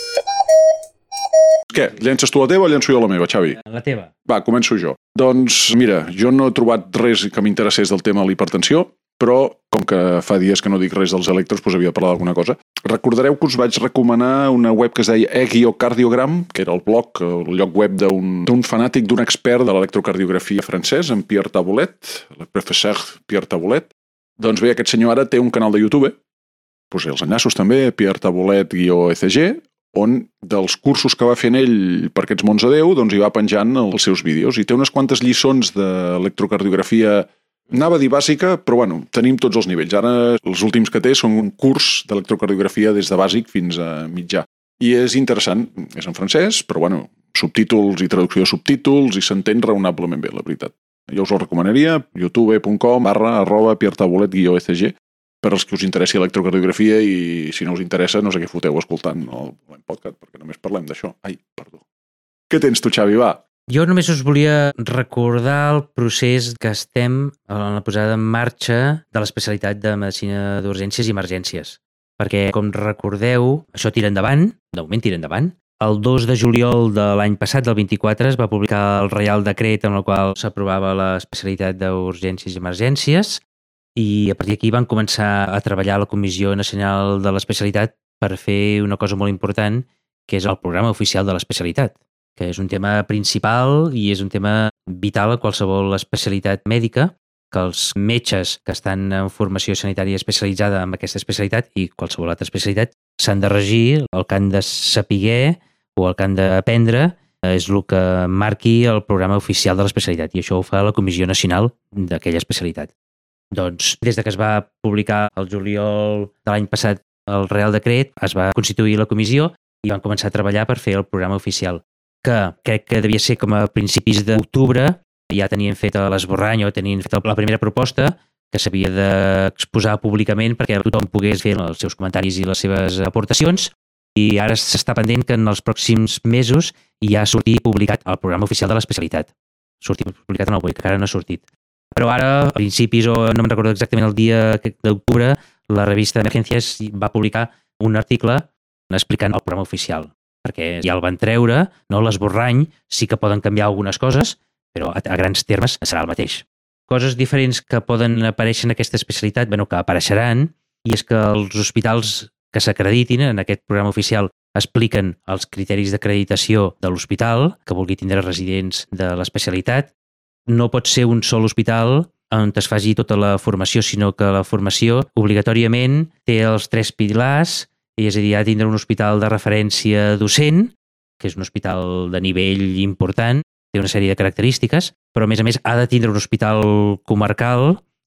[SPEAKER 2] Què? Llences tu la teva o llenço jo la meva, Xavi?
[SPEAKER 3] La teva.
[SPEAKER 2] Va, començo jo. Doncs, mira, jo no he trobat res que m'interessés del tema de l'hipertensió, però, com que fa dies que no dic res dels electros, doncs havia de parlar d'alguna cosa. Recordareu que us vaig recomanar una web que es deia E-Cardiogram, que era el blog, el lloc web d'un fanàtic, d'un expert de l'electrocardiografia francès, en Pierre Taboulet, el professor Pierre Taboulet. Doncs bé, aquest senyor ara té un canal de YouTube, posaré els enllaços també, Pierre Taboulet-ECG, on dels cursos que va fent ell per aquests mons de Déu, doncs hi va penjant els seus vídeos. I té unes quantes lliçons d'electrocardiografia, anava a dir bàsica, però bueno, tenim tots els nivells. Ara els últims que té són un curs d'electrocardiografia des de bàsic fins a mitjà. I és interessant, és en francès, però bueno, subtítols i traducció de subtítols i s'entén raonablement bé, la veritat. Jo us el recomanaria, youtube.com/Pierre-Taboulet-ECG, per als que us interessi l'electrocardiografia i si no us interessa no sé què foteu escoltant el podcast, perquè només parlem d'això. Ai, perdó. Què tens tu, Xavi? Va.
[SPEAKER 3] Jo només us volia recordar el procés que estem en la posada en marxa de l'especialitat de Medicina d'Urgències i Emergències. Perquè, com recordeu, això tira endavant, de moment tira endavant. El 2 de juliol de l'any passat, del 24, es va publicar el Reial Decret en el qual s'aprovava l'especialitat d'Urgències i Emergències i a partir d'aquí van començar a treballar a la Comissió Nacional de l'Especialitat per fer una cosa molt important, que és el programa oficial de l'especialitat, que és un tema principal i és un tema vital a qualsevol especialitat mèdica, que els metges que estan en formació sanitària especialitzada en aquesta especialitat i qualsevol altra especialitat s'han de regir, el que han de saber o el que han d'aprendre és el que marqui el programa oficial de l'especialitat i això ho fa la Comissió Nacional d'aquella especialitat. Doncs, des de que es va publicar el juliol de l'any passat el Reial Decret, es va constituir la comissió i van començar a treballar per fer el programa oficial, que crec que devia ser com a principis d'octubre, ja tenien fet l'esborrany o tenien fet la primera proposta que s'havia d'exposar públicament perquè tothom pogués fer els seus comentaris i les seves aportacions i ara s'està pendent que en els pròxims mesos ja surti publicat el programa oficial de l'especialitat. Surti publicat en el web, que encara no ha sortit. Però ara, a principis, o no me'n recordo exactament el dia d'octubre, la revista Emergències va publicar un article explicant el programa oficial, perquè ja el van treure, no l'esborrany, sí que poden canviar algunes coses, però a grans termes serà el mateix. Coses diferents que poden aparèixer en aquesta especialitat, que apareixeran, i és que els hospitals que s'acreditin en aquest programa oficial expliquen els criteris d'acreditació de l'hospital, que vulgui tindre residents de l'especialitat. No pot ser un sol hospital on es faci tota la formació, sinó que la formació obligatòriament té els 3 pilars, és a dir, ha de tindre un hospital de referència docent, que és un hospital de nivell important, té una sèrie de característiques, però a més ha de tindre un hospital comarcal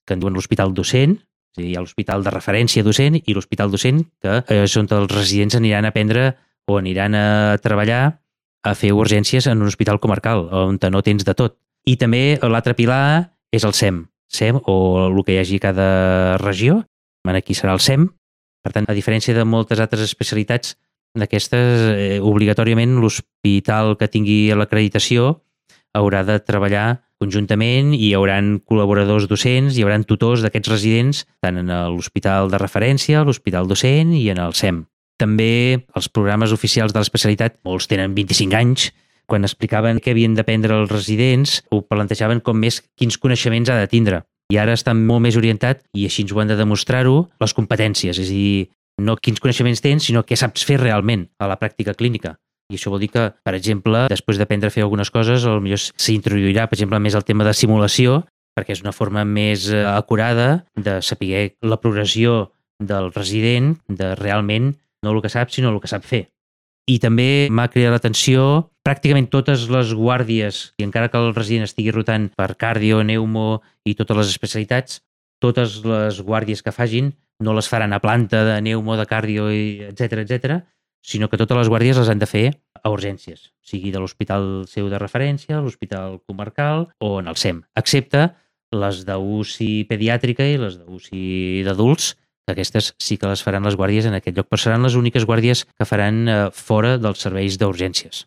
[SPEAKER 3] que en diuen l'hospital docent, és a dir, hi ha l'hospital de referència docent i l'hospital docent, que és on els residents aniran a aprendre o aniran a treballar a fer urgències en un hospital comarcal, on no tens de tot. I també l'altre pilar és el SEM o el que hi hagi a cada regió, aquí serà el SEM. Per tant, a diferència de moltes altres especialitats d'aquestes, obligatòriament l'hospital que tingui l'acreditació haurà de treballar conjuntament i hi haurà col·laboradors docents, hi haurà tutors d'aquests residents tant en l'hospital de referència, l'hospital docent i en el SEM. També els programes oficials de l'especialitat, molts tenen 25 anys, quan explicaven què havien d'aprendre els residents, ho plantejaven com més quins coneixements ha de tindre. I ara estan molt més orientat, i així ens ho han de demostrar-ho, les competències, és a dir, no quins coneixements tens, sinó què saps fer realment a la pràctica clínica. I això vol dir que, per exemple, després d'aprendre a fer algunes coses, potser s'introduirà, per exemple, més el tema de simulació, perquè és una forma més acurada de saber la progressió del resident, de realment no el que sap, sinó el que sap fer. I també m'ha cridat l'atenció pràcticament totes les guàrdies, i encara que el resident estigui rotant per cardio, neumo i totes les especialitats, totes les guàrdies que facin no les faran a planta de neumo, de cardio, etc., sinó que totes les guàrdies les han de fer a urgències, sigui de l'hospital seu de referència, l'hospital comarcal o en el SEM, excepte les d'UCI pediàtrica i les d'UCI d'adults, que aquestes sí que les faran les guàrdies en aquest lloc, però seran les úniques guàrdies que faran fora dels serveis d'urgències.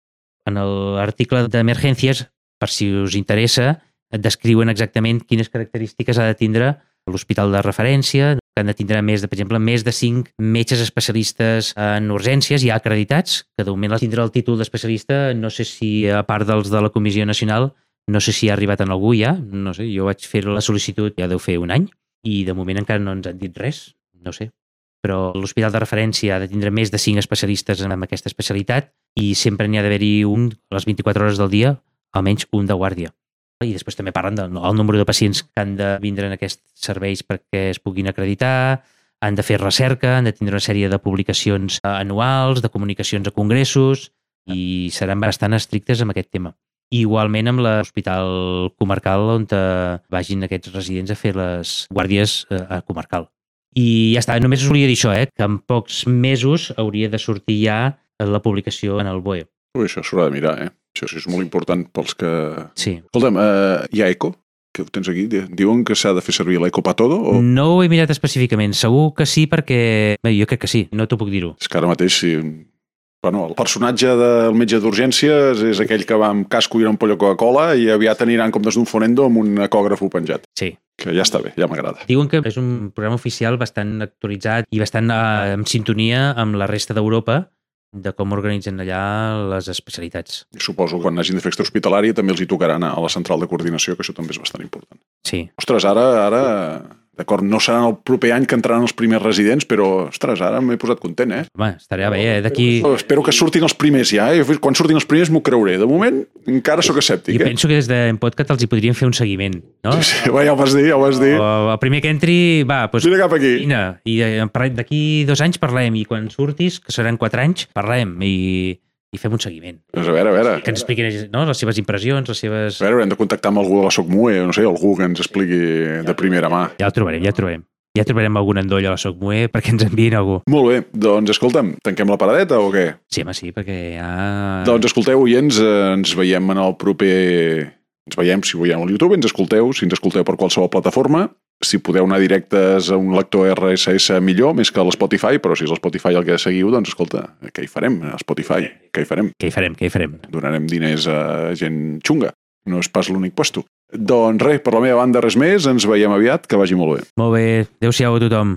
[SPEAKER 3] En l'article d'emergències, per si us interessa, descriuen exactament quines característiques ha de tindre l'hospital de referència, que han de tindre per exemple, més de 5 metges especialistes en urgències ja acreditats, que de moment tindrà el títol d'especialista, no sé si a part dels de la Comissió Nacional, no sé si ha arribat en algú ja, no sé, jo vaig fer la sol·licitud ja deu fer un any, i de moment encara no ens han dit res, no sé. Però l'hospital de referència ha de tindre més de 5 especialistes en aquesta especialitat i sempre n'hi ha d'haver-hi un a les 24 hores del dia, almenys un de guàrdia. I després també parlen del nombre de pacients que han de vindre en aquests serveis perquè es puguin acreditar, han de fer recerca, han de tindre una sèrie de publicacions anuals, de comunicacions a congressos i seran bastant estrictes amb aquest tema. Igualment amb l'hospital comarcal on vagin aquests residents a fer les guàrdies comarcal. I ja està, només us volia dir això, que en pocs mesos hauria de sortir ja la publicació en el BOE.
[SPEAKER 2] Ui, això s'haurà de mirar, Això sí és molt important pels que...
[SPEAKER 3] Sí.
[SPEAKER 2] Escolta'm, hi ha eco? Que ho tens aquí? Diuen que s'ha de fer servir l'eco pa todo? O...
[SPEAKER 3] No ho he mirat específicament, segur que sí perquè... Bé, jo crec que sí, no t'ho puc dir-ho.
[SPEAKER 2] És que ara mateix, sí... Bueno, el personatge del metge d'urgències és aquell que va amb casco i una ampolla Coca-Cola i aviat aniran com des d'un fonendo amb un ecògrafo penjat.
[SPEAKER 3] Sí.
[SPEAKER 2] Que ja està bé, ja m'agrada.
[SPEAKER 3] Diuen que és un programa oficial bastant actualitzat i bastant en sintonia amb la resta d'Europa de com organitzen allà les especialitats.
[SPEAKER 2] I suposo que quan hagin de fer extrahospitalària també els hi tocarà anar a la central de coordinació, que això també és bastant important.
[SPEAKER 3] Sí.
[SPEAKER 2] Ostres, ara... D'acord, no serà el proper any que entraran els primers residents, però, ostres, ara m'he posat content,
[SPEAKER 3] Home, estarà bé, D'aquí...
[SPEAKER 2] Espero que surtin els primers ja, Quan surtin els primers m'ho creuré. De moment, encara sóc escèptic,
[SPEAKER 3] Jo penso que des d'en podcast els hi podríem fer un seguiment, no?
[SPEAKER 2] Sí, ja ho vas dir,
[SPEAKER 3] O el primer que entri, doncs...
[SPEAKER 2] Vine cap aquí.
[SPEAKER 3] Vine, i d'aquí 2 anys parlem, i quan surtis, que seran 4 anys, parlem, i fem un seguiment.
[SPEAKER 2] Doncs a veure.
[SPEAKER 3] Que ens expliquin les seves impressions, les seves...
[SPEAKER 2] A veure, hem de contactar amb algú de la SOCMUE, no sé, algú que ens expliqui de primera mà.
[SPEAKER 3] Ja el trobarem. Ja trobarem algun endoll a la SOCMUE perquè ens enviïn algú.
[SPEAKER 2] Molt bé, doncs escolta'm, tanquem la paradeta o què?
[SPEAKER 3] Sí, home, sí, perquè ja...
[SPEAKER 2] Doncs escolteu, oients, ens veiem en el proper... Ens veiem, si ho veiem al YouTube, ens escolteu, si ens escolteu per qualsevol plataforma. Si podeu anar directes a un lector RSS millor, més que a l'Spotify, però si és l'Spotify el que seguiu, doncs escolta, què hi farem a Spotify? Què hi farem? Donarem diners a gent xunga. No és pas l'únic puesto. Doncs res, per la meva banda res més, ens veiem aviat, que vagi molt bé.
[SPEAKER 3] Molt bé, adéu-siau a tothom.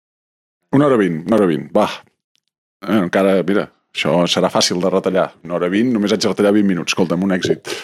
[SPEAKER 2] 1h20, va. Encara, mira, això serà fàcil de retallar. 1h20, només haig de retallar 20 minuts. Escolta'm, un èxit.